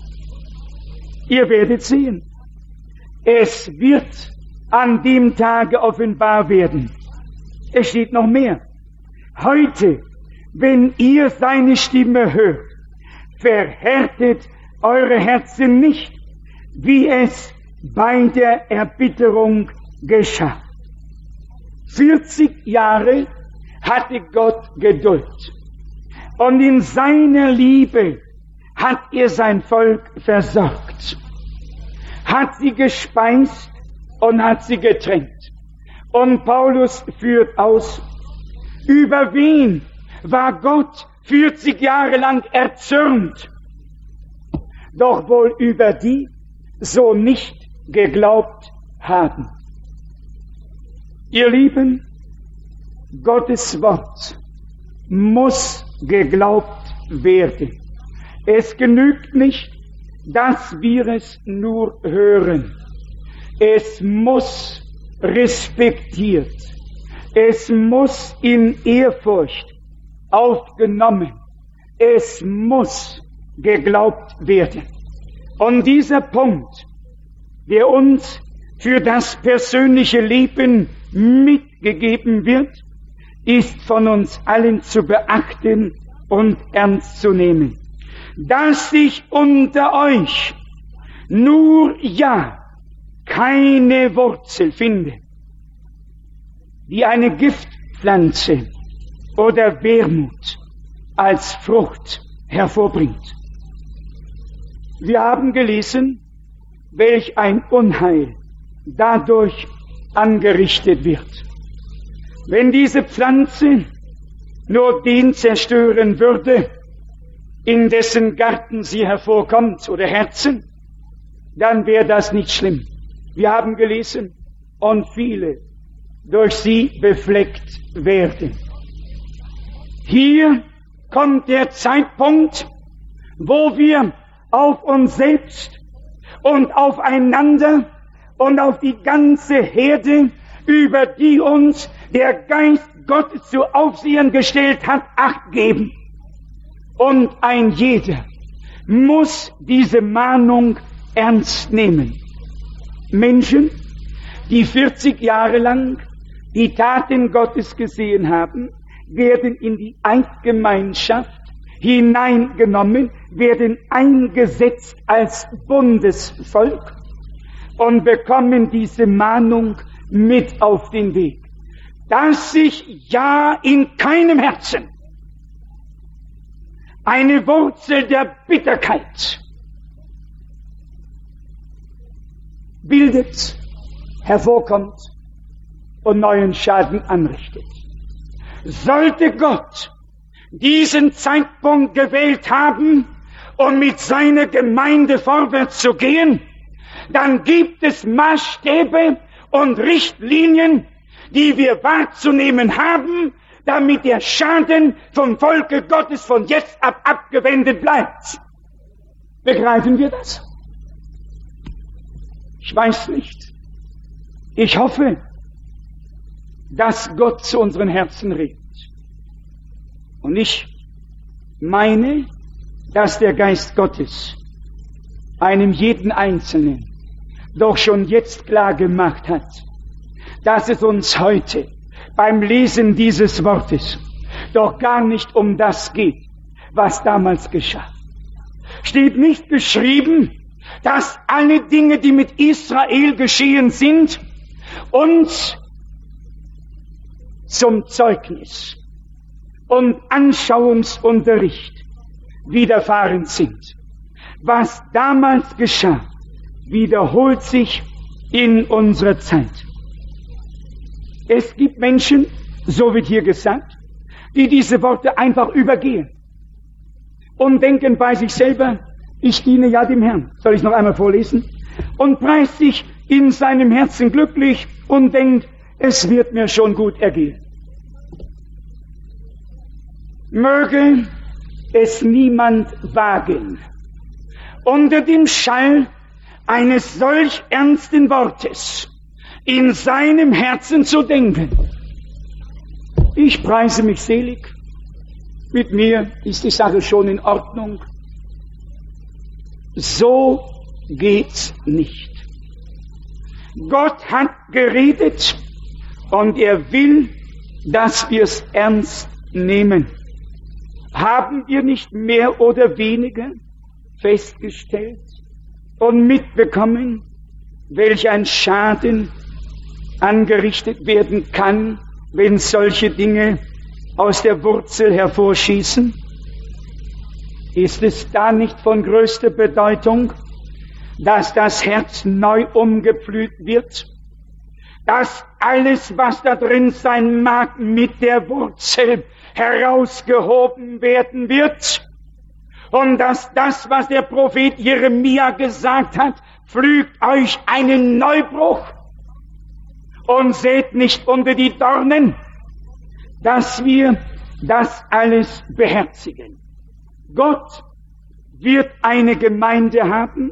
Ihr werdet sehen, es wird an dem Tage offenbar werden. Es steht noch mehr. Heute, wenn ihr seine Stimme hört, verhärtet eure Herzen nicht, wie es bei der Erbitterung geschah. vierzig Jahre hatte Gott Geduld. Und in seiner Liebe hat er sein Volk versorgt, hat sie gespeist und hat sie getränkt. Und Paulus führt aus, über wen war Gott vierzig Jahre lang erzürnt? Doch wohl über die, so nicht geglaubt haben. Ihr Lieben, Gottes Wort muss geglaubt werden. Es genügt nicht, dass wir es nur hören. Es muss respektiert. Es muss in Ehrfurcht aufgenommen. Es muss geglaubt werden. Und dieser Punkt, der uns für das persönliche Leben mitgegeben wird, ist von uns allen zu beachten und ernst zu nehmen. Dass sich unter euch nur ja keine Wurzel findet, die eine Giftpflanze oder Wermut als Frucht hervorbringt. Wir haben gelesen, welch ein Unheil dadurch angerichtet wird. Wenn diese Pflanze nur den zerstören würde, in dessen Garten sie hervorkommt oder Herzen, dann wäre das nicht schlimm. Wir haben gelesen, und viele durch sie befleckt werden. Hier kommt der Zeitpunkt, wo wir auf uns selbst und aufeinander und auf die ganze Herde, über die uns der Geist Gottes zu Aufsehern gestellt hat, Acht geben. Und ein jeder muss diese Mahnung ernst nehmen. Menschen, die vierzig Jahre lang die Taten Gottes gesehen haben, werden in die Eidgemeinschaft hineingenommen, werden eingesetzt als Bundesvolk und bekommen diese Mahnung mit auf den Weg, dass sich ja in keinem Herzen eine Wurzel der Bitterkeit bildet, hervorkommt und neuen Schaden anrichtet. Sollte Gott diesen Zeitpunkt gewählt haben, um mit seiner Gemeinde vorwärts zu gehen, dann gibt es Maßstäbe und Richtlinien, die wir wahrzunehmen haben, damit der Schaden vom Volke Gottes von jetzt ab abgewendet bleibt. Begreifen wir das? Ich weiß nicht. Ich hoffe, dass Gott zu unseren Herzen redet. Und ich meine, dass der Geist Gottes einem jeden Einzelnen doch schon jetzt klar gemacht hat, dass es uns heute beim Lesen dieses Wortes doch gar nicht um das geht, was damals geschah. Steht nicht geschrieben, dass alle Dinge, die mit Israel geschehen sind, uns zum Zeugnis und Anschauungsunterricht widerfahren sind. Was damals geschah, wiederholt sich in unserer Zeit. Es gibt Menschen, so wird hier gesagt, die diese Worte einfach übergehen und denken bei sich selber, ich diene ja dem Herrn. Soll ich noch einmal vorlesen? Und preist sich in seinem Herzen glücklich und denkt, es wird mir schon gut ergehen. Möge es niemand wagen, unter dem Schall eines solch ernsten Wortes in seinem Herzen zu denken, ich preise mich selig, mit mir ist die Sache schon in Ordnung. So geht's nicht. Gott hat geredet und er will, dass wir es ernst nehmen. Haben wir nicht mehr oder weniger festgestellt und mitbekommen, welch ein Schaden angerichtet werden kann, wenn solche Dinge aus der Wurzel hervorschießen? Ist es da nicht von größter Bedeutung, dass das Herz neu umgepflügt wird? Dass alles, was da drin sein mag, mit der Wurzel herausgehoben werden wird? Und dass das, was der Prophet Jeremia gesagt hat, pflügt euch einen Neubruch und sät nicht unter die Dornen, dass wir das alles beherzigen. Gott wird eine Gemeinde haben,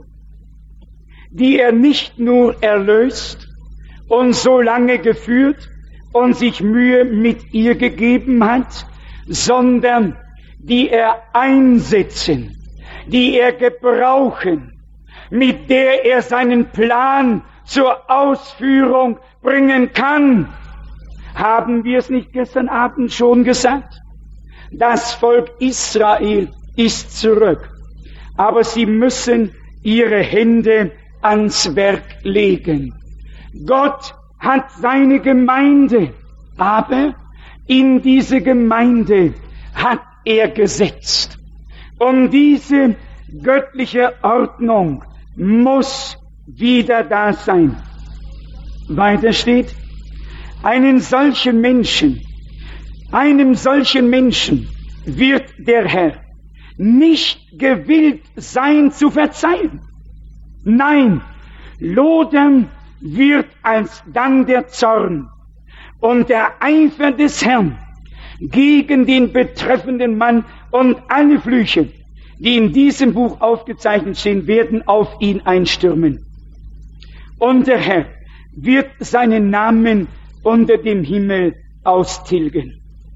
die er nicht nur erlöst und so lange geführt und sich Mühe mit ihr gegeben hat, sondern die er einsetzen, die er gebrauchen, mit der er seinen Plan zur Ausführung bringen kann. Haben wir es nicht gestern Abend schon gesagt? Das Volk Israel ist zurück, aber sie müssen ihre Hände ans Werk legen. Gott hat seine Gemeinde, aber in diese Gemeinde hat er gesetzt. Und diese göttliche Ordnung muss wieder da sein. Weiter steht, einen solchen Menschen, einem solchen Menschen wird der Herr nicht gewillt sein zu verzeihen. Nein, lodern wird alsdann der Zorn und der Eifer des Herrn gegen den betreffenden Mann, und alle Flüche, die in diesem Buch aufgezeichnet sind, werden auf ihn einstürmen. Und der Herr wird seinen Namen unter dem Himmel austilgen.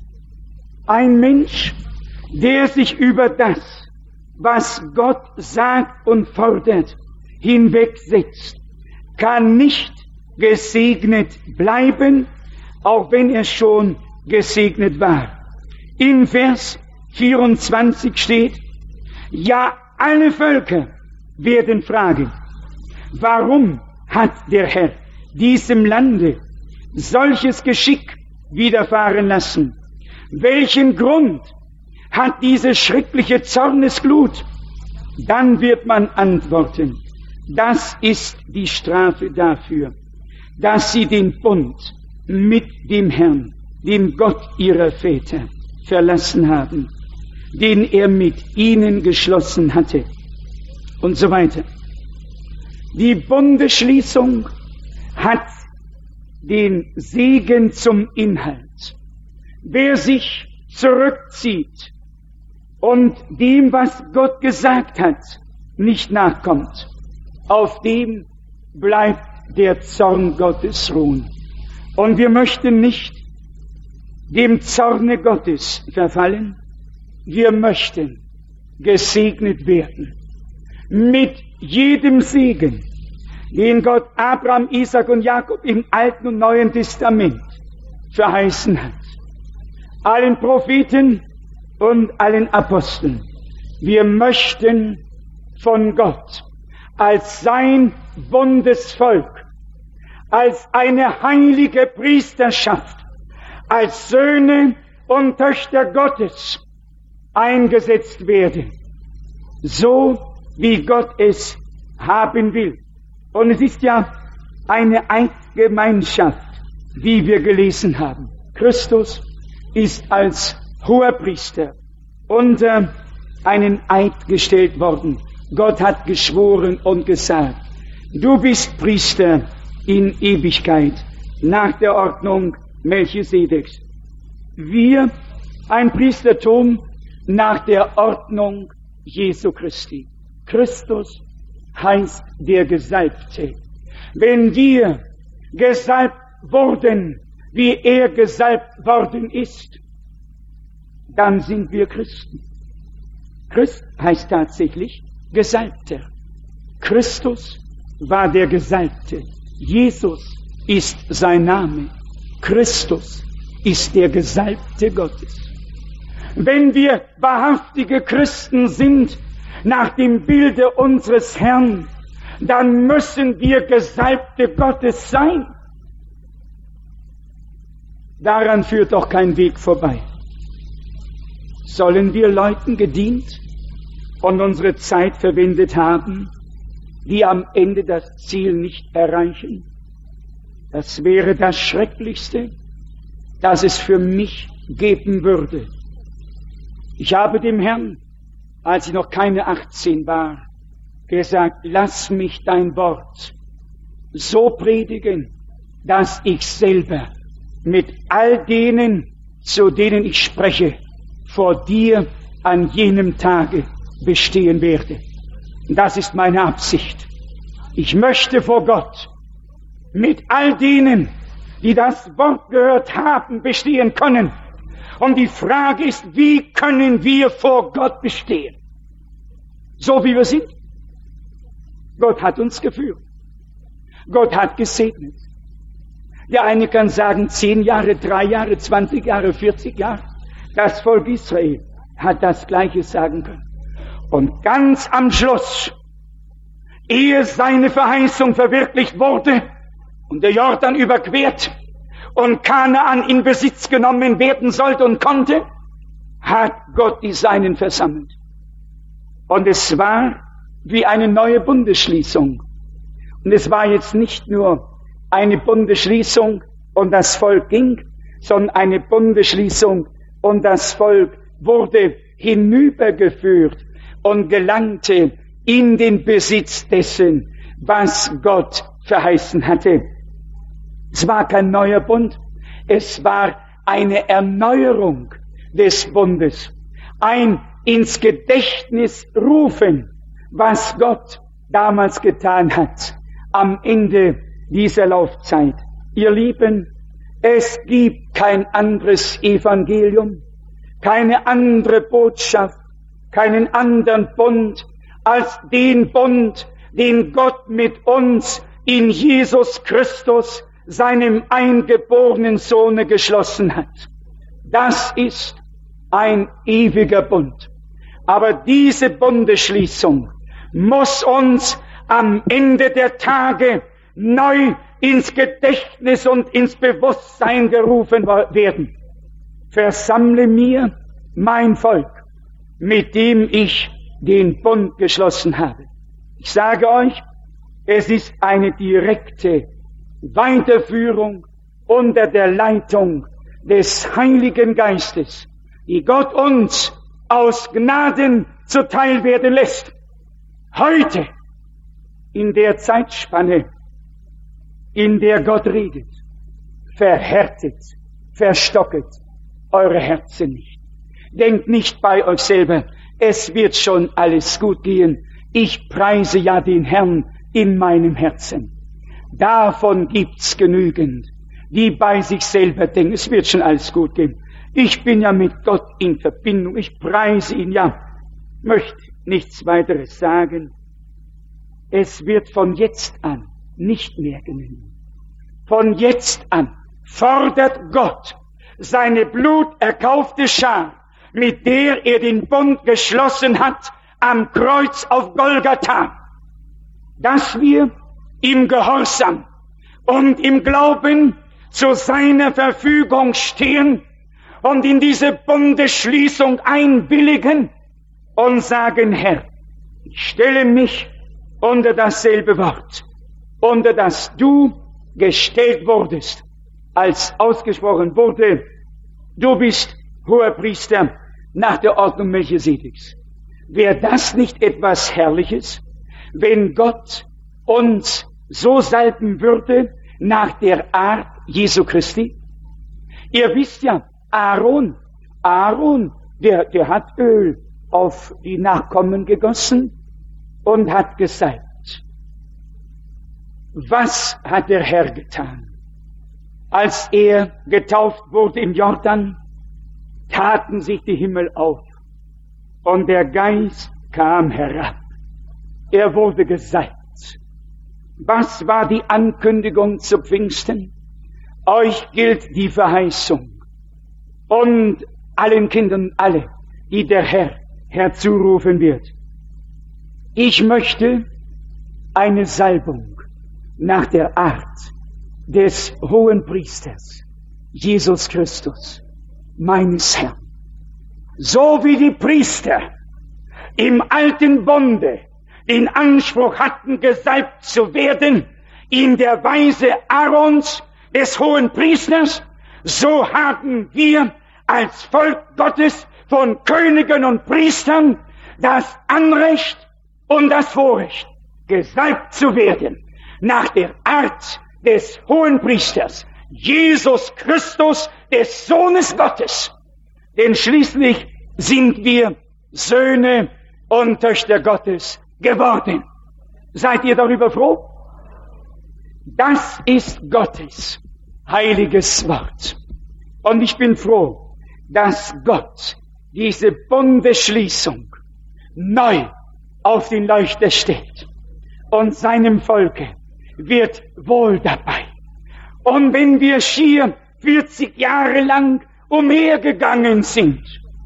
Ein Mensch, der sich über das, was Gott sagt und fordert, hinwegsetzt, kann nicht gesegnet bleiben, auch wenn er schon gesegnet war. In Vers vierundzwanzig steht, ja, alle Völker werden fragen, warum hat der Herr diesem Lande solches Geschick widerfahren lassen? Welchen Grund hat diese schreckliche Zornesglut? Dann wird man antworten, das ist die Strafe dafür, dass sie den Bund mit dem Herrn, dem Gott ihrer Väter, verlassen haben, den er mit ihnen geschlossen hatte, und so weiter. Die Bundesschließung hat den Segen zum Inhalt. Wer sich zurückzieht und dem, was Gott gesagt hat, nicht nachkommt, auf dem bleibt der Zorn Gottes ruhen. Und wir möchten nicht dem Zorne Gottes verfallen. Wir möchten gesegnet werden mit jedem Segen, den Gott Abraham, Isaac und Jakob im Alten und Neuen Testament verheißen hat. Allen Propheten und allen Aposteln. Wir möchten von Gott als sein Bundesvolk, als eine heilige Priesterschaft, als Söhne und Töchter Gottes eingesetzt werden, so wie Gott es haben will. Und es ist ja eine Eidgemeinschaft, wie wir gelesen haben. Christus ist als Hoherpriester unter einen Eid gestellt worden. Gott hat geschworen und gesagt, du bist Priester in Ewigkeit nach der Ordnung Melchisedeks. Wir ein Priestertum nach der Ordnung Jesu Christi. Christus heißt der Gesalbte. Wenn wir gesalbt wurden, wie er gesalbt worden ist, dann sind wir Christen. Christ heißt tatsächlich Gesalbter. Christus war der Gesalbte. Jesus ist sein Name. Christus ist der Gesalbte Gottes. Wenn wir wahrhaftige Christen sind, nach dem Bilde unseres Herrn, dann müssen wir Gesalbte Gottes sein. Daran führt doch kein Weg vorbei. Sollen wir Leuten gedient und unsere Zeit verwendet haben, die am Ende das Ziel nicht erreichen? Das wäre das Schrecklichste, das es für mich geben würde. Ich habe dem Herrn, als ich noch keine achtzehn war, gesagt, lass mich dein Wort so predigen, dass ich selber mit all denen, zu denen ich spreche, vor dir an jenem Tage bestehen werde. Das ist meine Absicht. Ich möchte vor Gott mit all denen, die das Wort gehört haben, bestehen können. Und die Frage ist, wie können wir vor Gott bestehen? So wie wir sind. Gott hat uns geführt. Gott hat gesegnet. Der eine kann sagen, zehn Jahre, drei Jahre, zwanzig Jahre, vierzig Jahre. Das Volk Israel hat das Gleiche sagen können. Und ganz am Schluss, ehe seine Verheißung verwirklicht wurde und der Jordan überquert und Kanaan in Besitz genommen werden sollte und konnte, hat Gott die Seinen versammelt. Und es war wie eine neue Bundesschließung. Und es war jetzt nicht nur eine Bundesschließung und das Volk ging, sondern eine Bundesschließung und das Volk wurde hinübergeführt und gelangte in den Besitz dessen, was Gott verheißen hatte. Es war kein neuer Bund, es war eine Erneuerung des Bundes, ein ins Gedächtnis rufen, was Gott damals getan hat, am Ende dieser Laufzeit. Ihr Lieben, es gibt kein anderes Evangelium, keine andere Botschaft, keinen anderen Bund, als den Bund, den Gott mit uns in Jesus Christus, seinem eingeborenen Sohne, geschlossen hat. Das ist ein ewiger Bund. Aber diese Bundesschließung muss uns am Ende der Tage neu ins Gedächtnis und ins Bewusstsein gerufen werden. Versammle mir mein Volk, mit dem ich den Bund geschlossen habe. Ich sage euch, es ist eine direkte Weiterführung unter der Leitung des Heiligen Geistes, die Gott uns aus Gnaden zuteil werden lässt. Heute, in der Zeitspanne, in der Gott redet, verhärtet, verstocket eure Herzen nicht. Denkt nicht bei euch selber, es wird schon alles gut gehen. Ich preise ja den Herrn in meinem Herzen. Davon gibt's genügend, die bei sich selber denken, es wird schon alles gut gehen. Ich bin ja mit Gott in Verbindung, ich preise ihn ja, möchte nichts weiteres sagen. Es wird von jetzt an nicht mehr genügen. Von jetzt an fordert Gott seine bluterkaufte Schar, mit der er den Bund geschlossen hat am Kreuz auf Golgatha, dass wir im Gehorsam und im Glauben zu seiner Verfügung stehen und in diese Bundesschließung einwilligen und sagen, Herr, ich stelle mich unter dasselbe Wort, unter das du gestellt wurdest, als ausgesprochen wurde, du bist Hoherpriester nach der Ordnung Melchisedeks. Wäre das nicht etwas Herrliches, wenn Gott uns so salben würde nach der Art Jesu Christi? Ihr wisst ja, Aaron, Aaron, der, der hat Öl auf die Nachkommen gegossen und hat gesalbt. Was hat der Herr getan? Als er getauft wurde im Jordan, taten sich die Himmel auf und der Geist kam herab. Er wurde gesalbt. Was war die Ankündigung zu Pfingsten? Euch gilt die Verheißung und allen Kindern, alle, die der Herr herzurufen wird. Ich möchte eine Salbung nach der Art des Hohenpriesters, Jesus Christus, meines Herrn. So wie die Priester im alten Bunde den Anspruch hatten, gesalbt zu werden, in der Weise Aarons, des Hohenpriesters, so haben wir als Volk Gottes von Königen und Priestern das Anrecht und das Vorrecht, gesalbt zu werden nach der Art des Hohenpriesters, Jesus Christus, des Sohnes Gottes. Denn schließlich sind wir Söhne und Töchter Gottes geworden. Seid ihr darüber froh? Das ist Gottes heiliges Wort. Und ich bin froh, dass Gott diese Bundesschließung neu auf den Leuchter stellt. Und seinem Volke wird wohl dabei. Und wenn wir schier vierzig Jahre lang umhergegangen sind,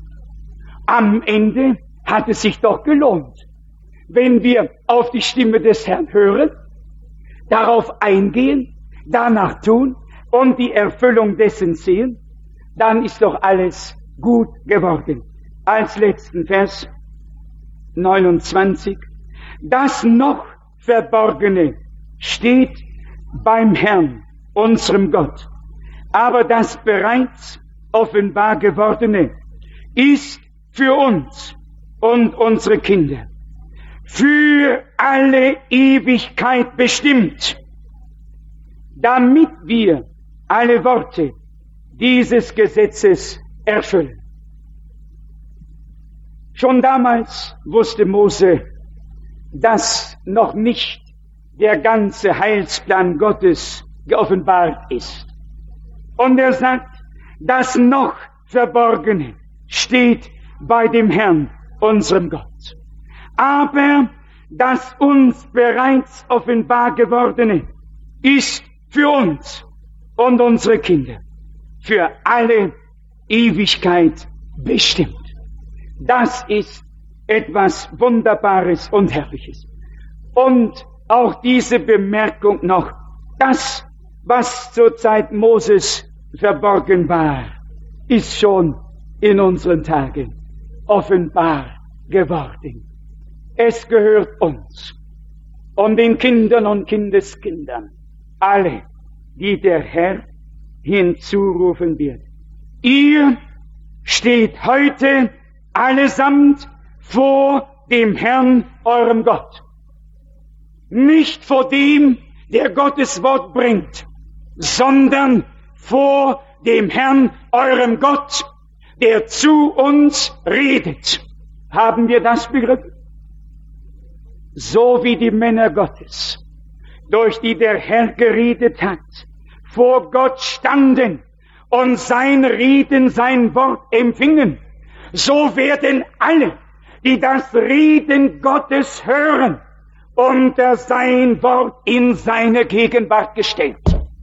am Ende hat es sich doch gelohnt. Wenn wir auf die Stimme des Herrn hören, darauf eingehen, danach tun und die Erfüllung dessen sehen, dann ist doch alles gut geworden. Als letzten Vers neunundzwanzig. Das noch Verborgene steht beim Herrn, unserem Gott. Aber das bereits offenbar gewordene ist für uns und unsere Kinder für alle Ewigkeit bestimmt, damit wir alle Worte dieses Gesetzes erfüllen. Schon damals wusste Mose, dass noch nicht der ganze Heilsplan Gottes geoffenbart ist. Und er sagt, das noch Verborgene steht bei dem Herrn, unserem Gott. Aber das uns bereits offenbar gewordene ist für uns und unsere Kinder für alle Ewigkeit bestimmt. Das ist etwas Wunderbares und Herrliches. Und auch diese Bemerkung noch, das, was zur Zeit Moses verborgen war, ist schon in unseren Tagen offenbar geworden. Es gehört uns und den Kindern und Kindeskindern, alle, die der Herr hinzurufen wird. Ihr steht heute allesamt vor dem Herrn, eurem Gott. Nicht vor dem, der Gottes Wort bringt, sondern vor dem Herrn, eurem Gott, der zu uns redet. Haben wir das begriffen? So wie die Männer Gottes, durch die der Herr geredet hat, vor Gott standen und sein Reden, sein Wort empfingen, so werden alle, die das Reden Gottes hören, unter sein Wort in seine Gegenwart gestellt.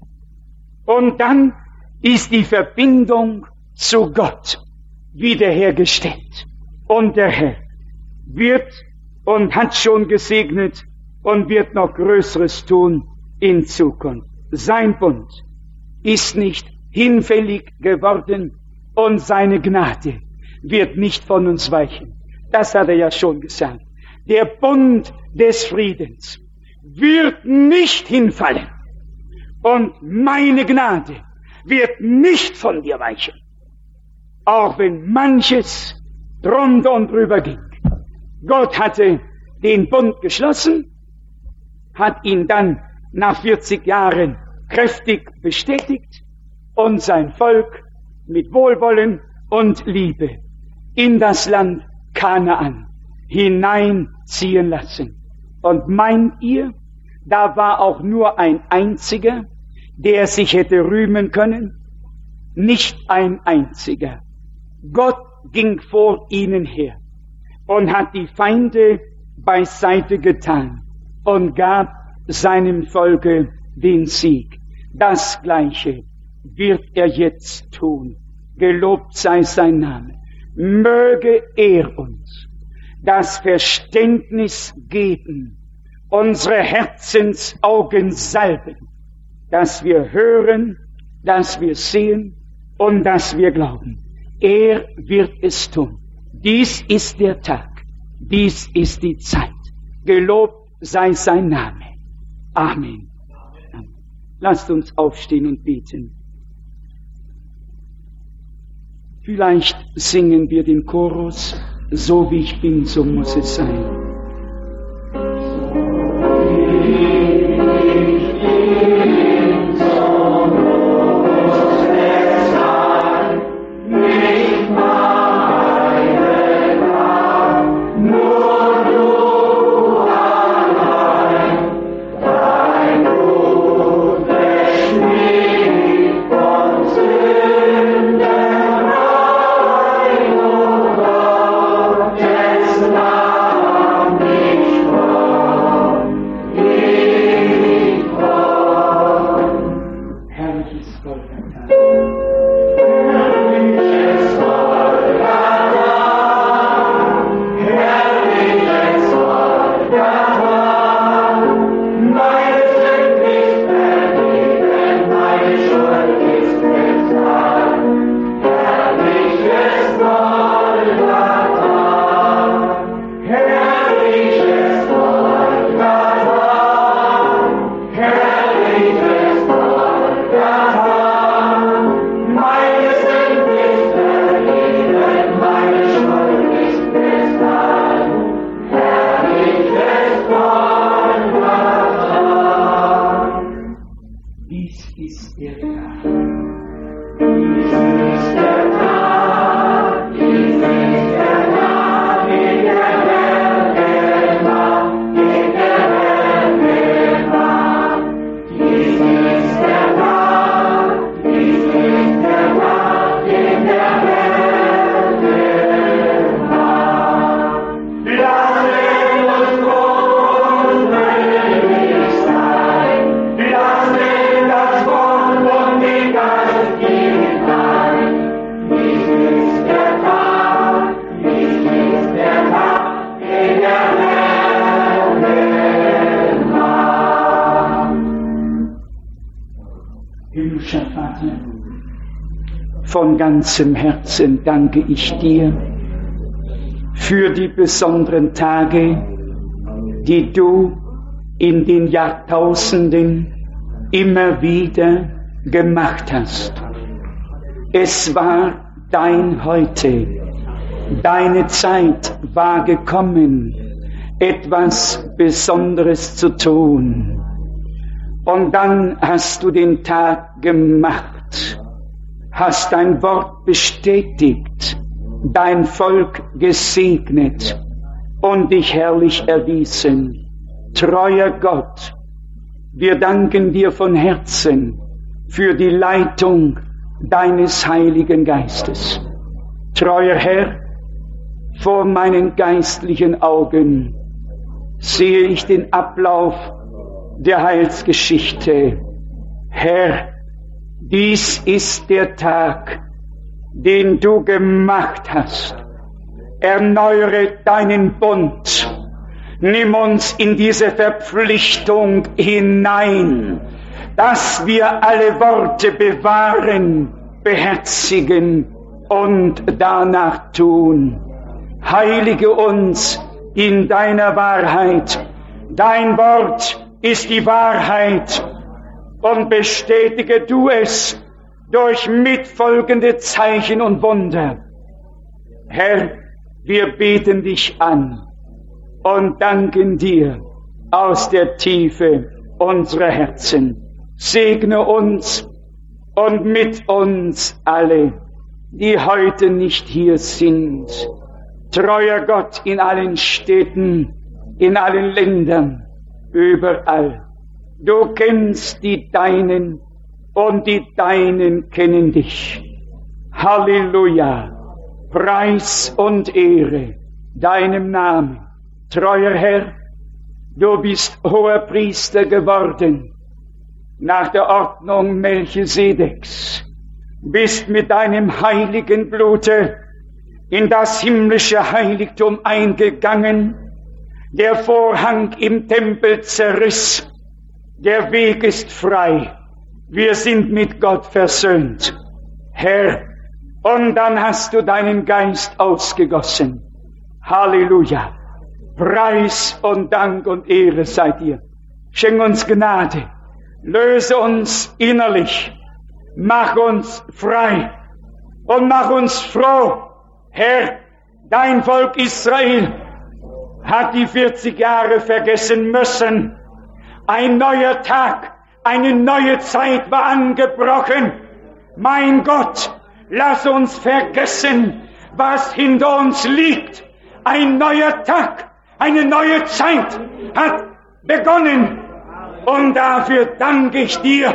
Und dann ist die Verbindung zu Gott wiederhergestellt. Und der Herr wird und hat schon gesegnet und wird noch Größeres tun in Zukunft. Sein Bund ist nicht hinfällig geworden und seine Gnade wird nicht von uns weichen. Das hat er ja schon gesagt. Der Bund des Friedens wird nicht hinfallen und meine Gnade wird nicht von dir weichen. Auch wenn manches drunter und drüber ging. Gott hatte den Bund geschlossen, hat ihn dann nach vierzig Jahren kräftig bestätigt und sein Volk mit Wohlwollen und Liebe in das Land Kanaan hineinziehen lassen. Und meint ihr, da war auch nur ein einziger, der sich hätte rühmen können? Nicht ein einziger. Gott ging vor ihnen her und hat die Feinde beiseite getan und gab seinem Volke den Sieg. Das Gleiche wird er jetzt tun. Gelobt sei sein Name. Möge er uns das Verständnis geben, unsere Herzensaugen salben, dass wir hören, dass wir sehen und dass wir glauben. Er wird es tun. Dies ist der Tag. Dies ist die Zeit. Gelobt sei sein Name. Amen. Amen. Lasst uns aufstehen und beten. Vielleicht singen wir den Chorus, so wie ich bin, so muss es sein. Von ganzem Herzen danke ich dir für die besonderen Tage, die du in den Jahrtausenden immer wieder gemacht hast. Es war dein Heute, deine Zeit war gekommen, etwas Besonderes zu tun. Und dann hast du den Tag gemacht, hast dein Wort bestätigt, dein Volk gesegnet und dich herrlich erwiesen. Treuer Gott, wir danken dir von Herzen für die Leitung deines Heiligen Geistes. Treuer Herr, vor meinen geistlichen Augen sehe ich den Ablauf der Heilsgeschichte. Herr, dies ist der Tag, den du gemacht hast. Erneuere deinen Bund. Nimm uns in diese Verpflichtung hinein, dass wir alle Worte bewahren, beherzigen und danach tun. Heilige uns in deiner Wahrheit. Dein Wort ist die Wahrheit und bestätige du es durch mitfolgende Zeichen und Wunder. Herr, wir beten dich an und danken dir aus der Tiefe unserer Herzen. Segne uns und mit uns alle, die heute nicht hier sind. Treuer Gott in allen Städten, in allen Ländern, überall. Du kennst die Deinen und die Deinen kennen dich. Halleluja! Preis und Ehre deinem Namen. Treuer Herr, du bist hoher Priester geworden, nach der Ordnung Melchisedeks, bist mit deinem heiligen Blute in das himmlische Heiligtum eingegangen, der Vorhang im Tempel zerriss, der Weg ist frei, wir sind mit Gott versöhnt. Herr, und dann hast du deinen Geist ausgegossen. Halleluja! Preis und Dank und Ehre sei dir. Schenk uns Gnade, löse uns innerlich, mach uns frei und mach uns froh. Herr, dein Volk Israel hat die vierzig Jahre vergessen müssen. Ein neuer Tag, eine neue Zeit war angebrochen. Mein Gott, lass uns vergessen, was hinter uns liegt. Ein neuer Tag, eine neue Zeit hat begonnen. Und dafür danke ich dir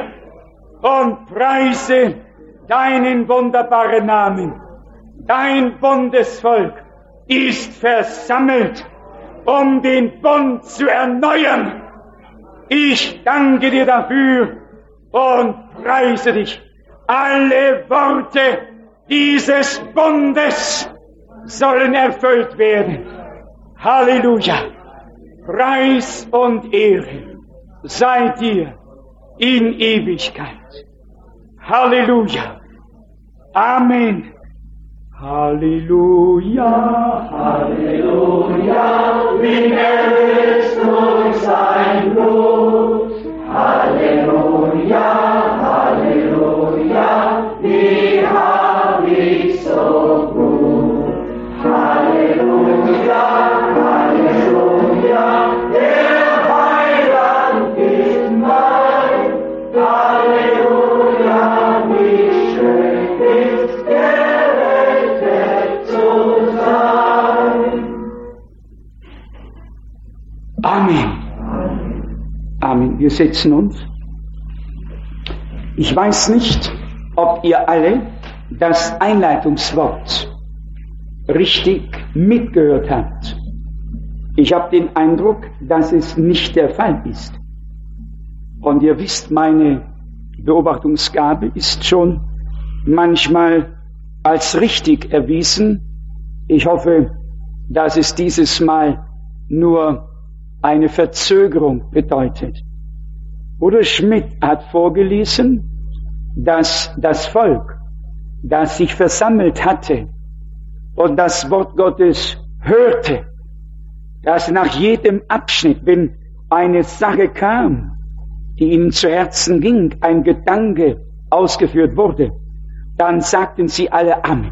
und preise deinen wunderbaren Namen. Dein Bundesvolk ist versammelt, um den Bund zu erneuern. Ich danke dir dafür und preise dich. Alle Worte dieses Bundes sollen erfüllt werden. Halleluja! Preis und Ehre sei dir in Ewigkeit. Halleluja! Amen. Halleluja, Halleluja, wie erlöst durch sein Blut. Halleluja, Halleluja, wie hab ich so gut. Halleluja, Halleluja, der Heiland ist mein. Halleluja, wie schön ist gerettet zu sein. Amen. Amen. Wir setzen uns. Ich weiß nicht, ob ihr alle das Einleitungswort richtig mitgehört habt. Ich habe den Eindruck, dass es nicht der Fall ist. Und ihr wisst, meine Beobachtungsgabe ist schon manchmal als richtig erwiesen. Ich hoffe, dass es dieses Mal nur eine Verzögerung bedeutet. Bruder Schmidt hat vorgelesen, dass das Volk, das sich versammelt hatte und das Wort Gottes hörte, dass nach jedem Abschnitt, wenn eine Sache kam, die ihnen zu Herzen ging, ein Gedanke ausgeführt wurde, dann sagten sie alle Amen.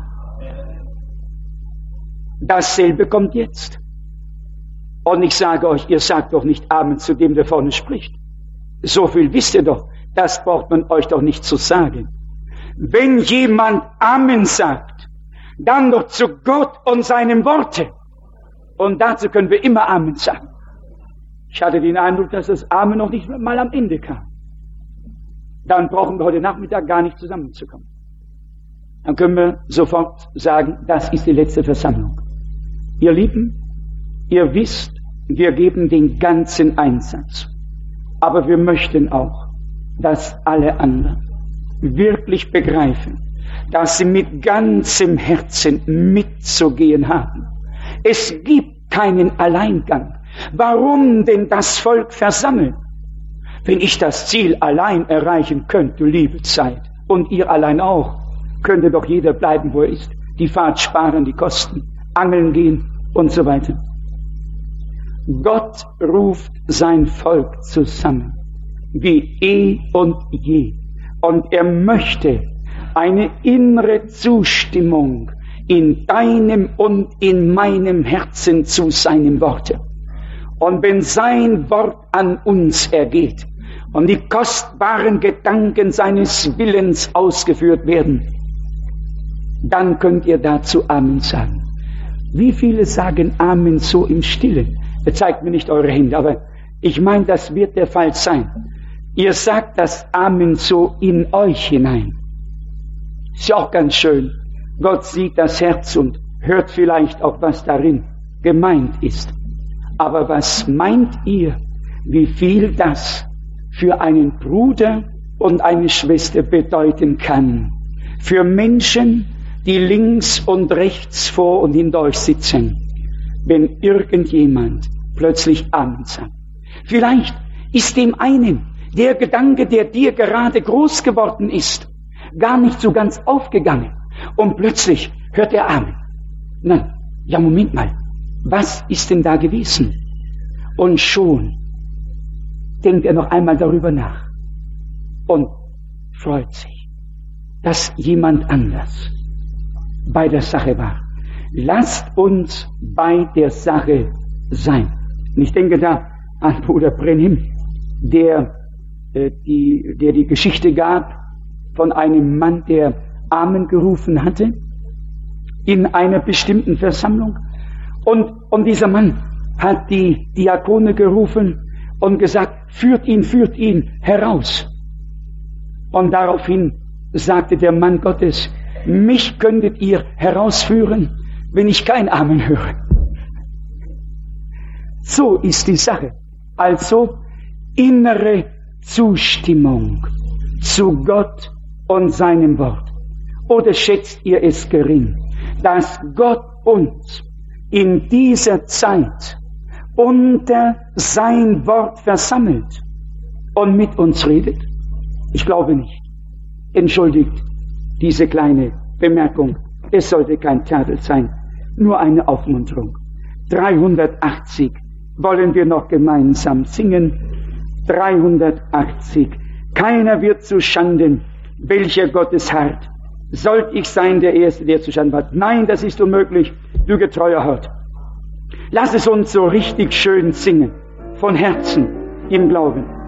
Dasselbe kommt jetzt. Und ich sage euch, ihr sagt doch nicht Amen zu dem, der vorne spricht. So viel wisst ihr doch, das braucht man euch doch nicht zu sagen. Wenn jemand Amen sagt, dann doch zu Gott und seinem Worte. Und dazu können wir immer Amen sagen. Ich hatte den Eindruck, dass das Amen noch nicht mal am Ende kam. Dann brauchen wir heute Nachmittag gar nicht zusammenzukommen. Dann können wir sofort sagen, das ist die letzte Versammlung. Ihr Lieben, ihr wisst, wir geben den ganzen Einsatz. Aber wir möchten auch, dass alle anderen wirklich begreifen, dass sie mit ganzem Herzen mitzugehen haben. Es gibt keinen Alleingang. Warum denn das Volk versammeln? Wenn ich das Ziel allein erreichen könnte, liebe Zeit, und ihr allein auch, könnte doch jeder bleiben, wo er ist. Die Fahrt sparen, die Kosten, angeln gehen und so weiter. Gott ruft sein Volk zusammen, wie eh und je. Und er möchte eine innere Zustimmung in deinem und in meinem Herzen zu seinem Worte. Und wenn sein Wort an uns ergeht und die kostbaren Gedanken seines Willens ausgeführt werden, dann könnt ihr dazu Amen sagen. Wie viele sagen Amen so im Stillen? Ihr zeigt mir nicht eure Hände, aber ich meine, das wird der Fall sein. Ihr sagt das Amen so in euch hinein. Ist ja auch ganz schön. Gott sieht das Herz und hört vielleicht auch, was darin gemeint ist. Aber was meint ihr, wie viel das für einen Bruder und eine Schwester bedeuten kann? Für Menschen, die links und rechts vor und hinter euch sitzen, wenn irgendjemand plötzlich Amen sagt. Vielleicht ist dem einen der Gedanke, der dir gerade groß geworden ist, gar nicht so ganz aufgegangen. Und plötzlich hört er Amen. Nein, ja Moment mal, was ist denn da gewesen? Und schon denkt er noch einmal darüber nach und freut sich, dass jemand anders bei der Sache war. Lasst uns bei der Sache sein. Und ich denke da an Bruder Brenhim, der, äh, die, der die Geschichte gab von einem Mann, der Amen gerufen hatte in einer bestimmten Versammlung. Und, und dieser Mann hat die Diakone gerufen und gesagt, führt ihn, führt ihn heraus. Und daraufhin sagte der Mann Gottes, mich könntet ihr herausführen, wenn ich kein Amen höre. So ist die Sache. Also innere Zustimmung zu Gott und seinem Wort. Oder schätzt ihr es gering, dass Gott uns in dieser Zeit unter sein Wort versammelt und mit uns redet? Ich glaube nicht. Entschuldigt diese kleine Bemerkung. Es sollte kein Tadel sein, nur eine Aufmunterung. dreihundertachtzig wollen wir noch gemeinsam singen. dreihundertachtzig. Keiner wird zu Schanden, welcher Gottes hart. Sollt ich sein der Erste, der zu Schanden wird? Nein, das ist unmöglich, du getreuer Hort. Lass es uns so richtig schön singen, von Herzen im Glauben.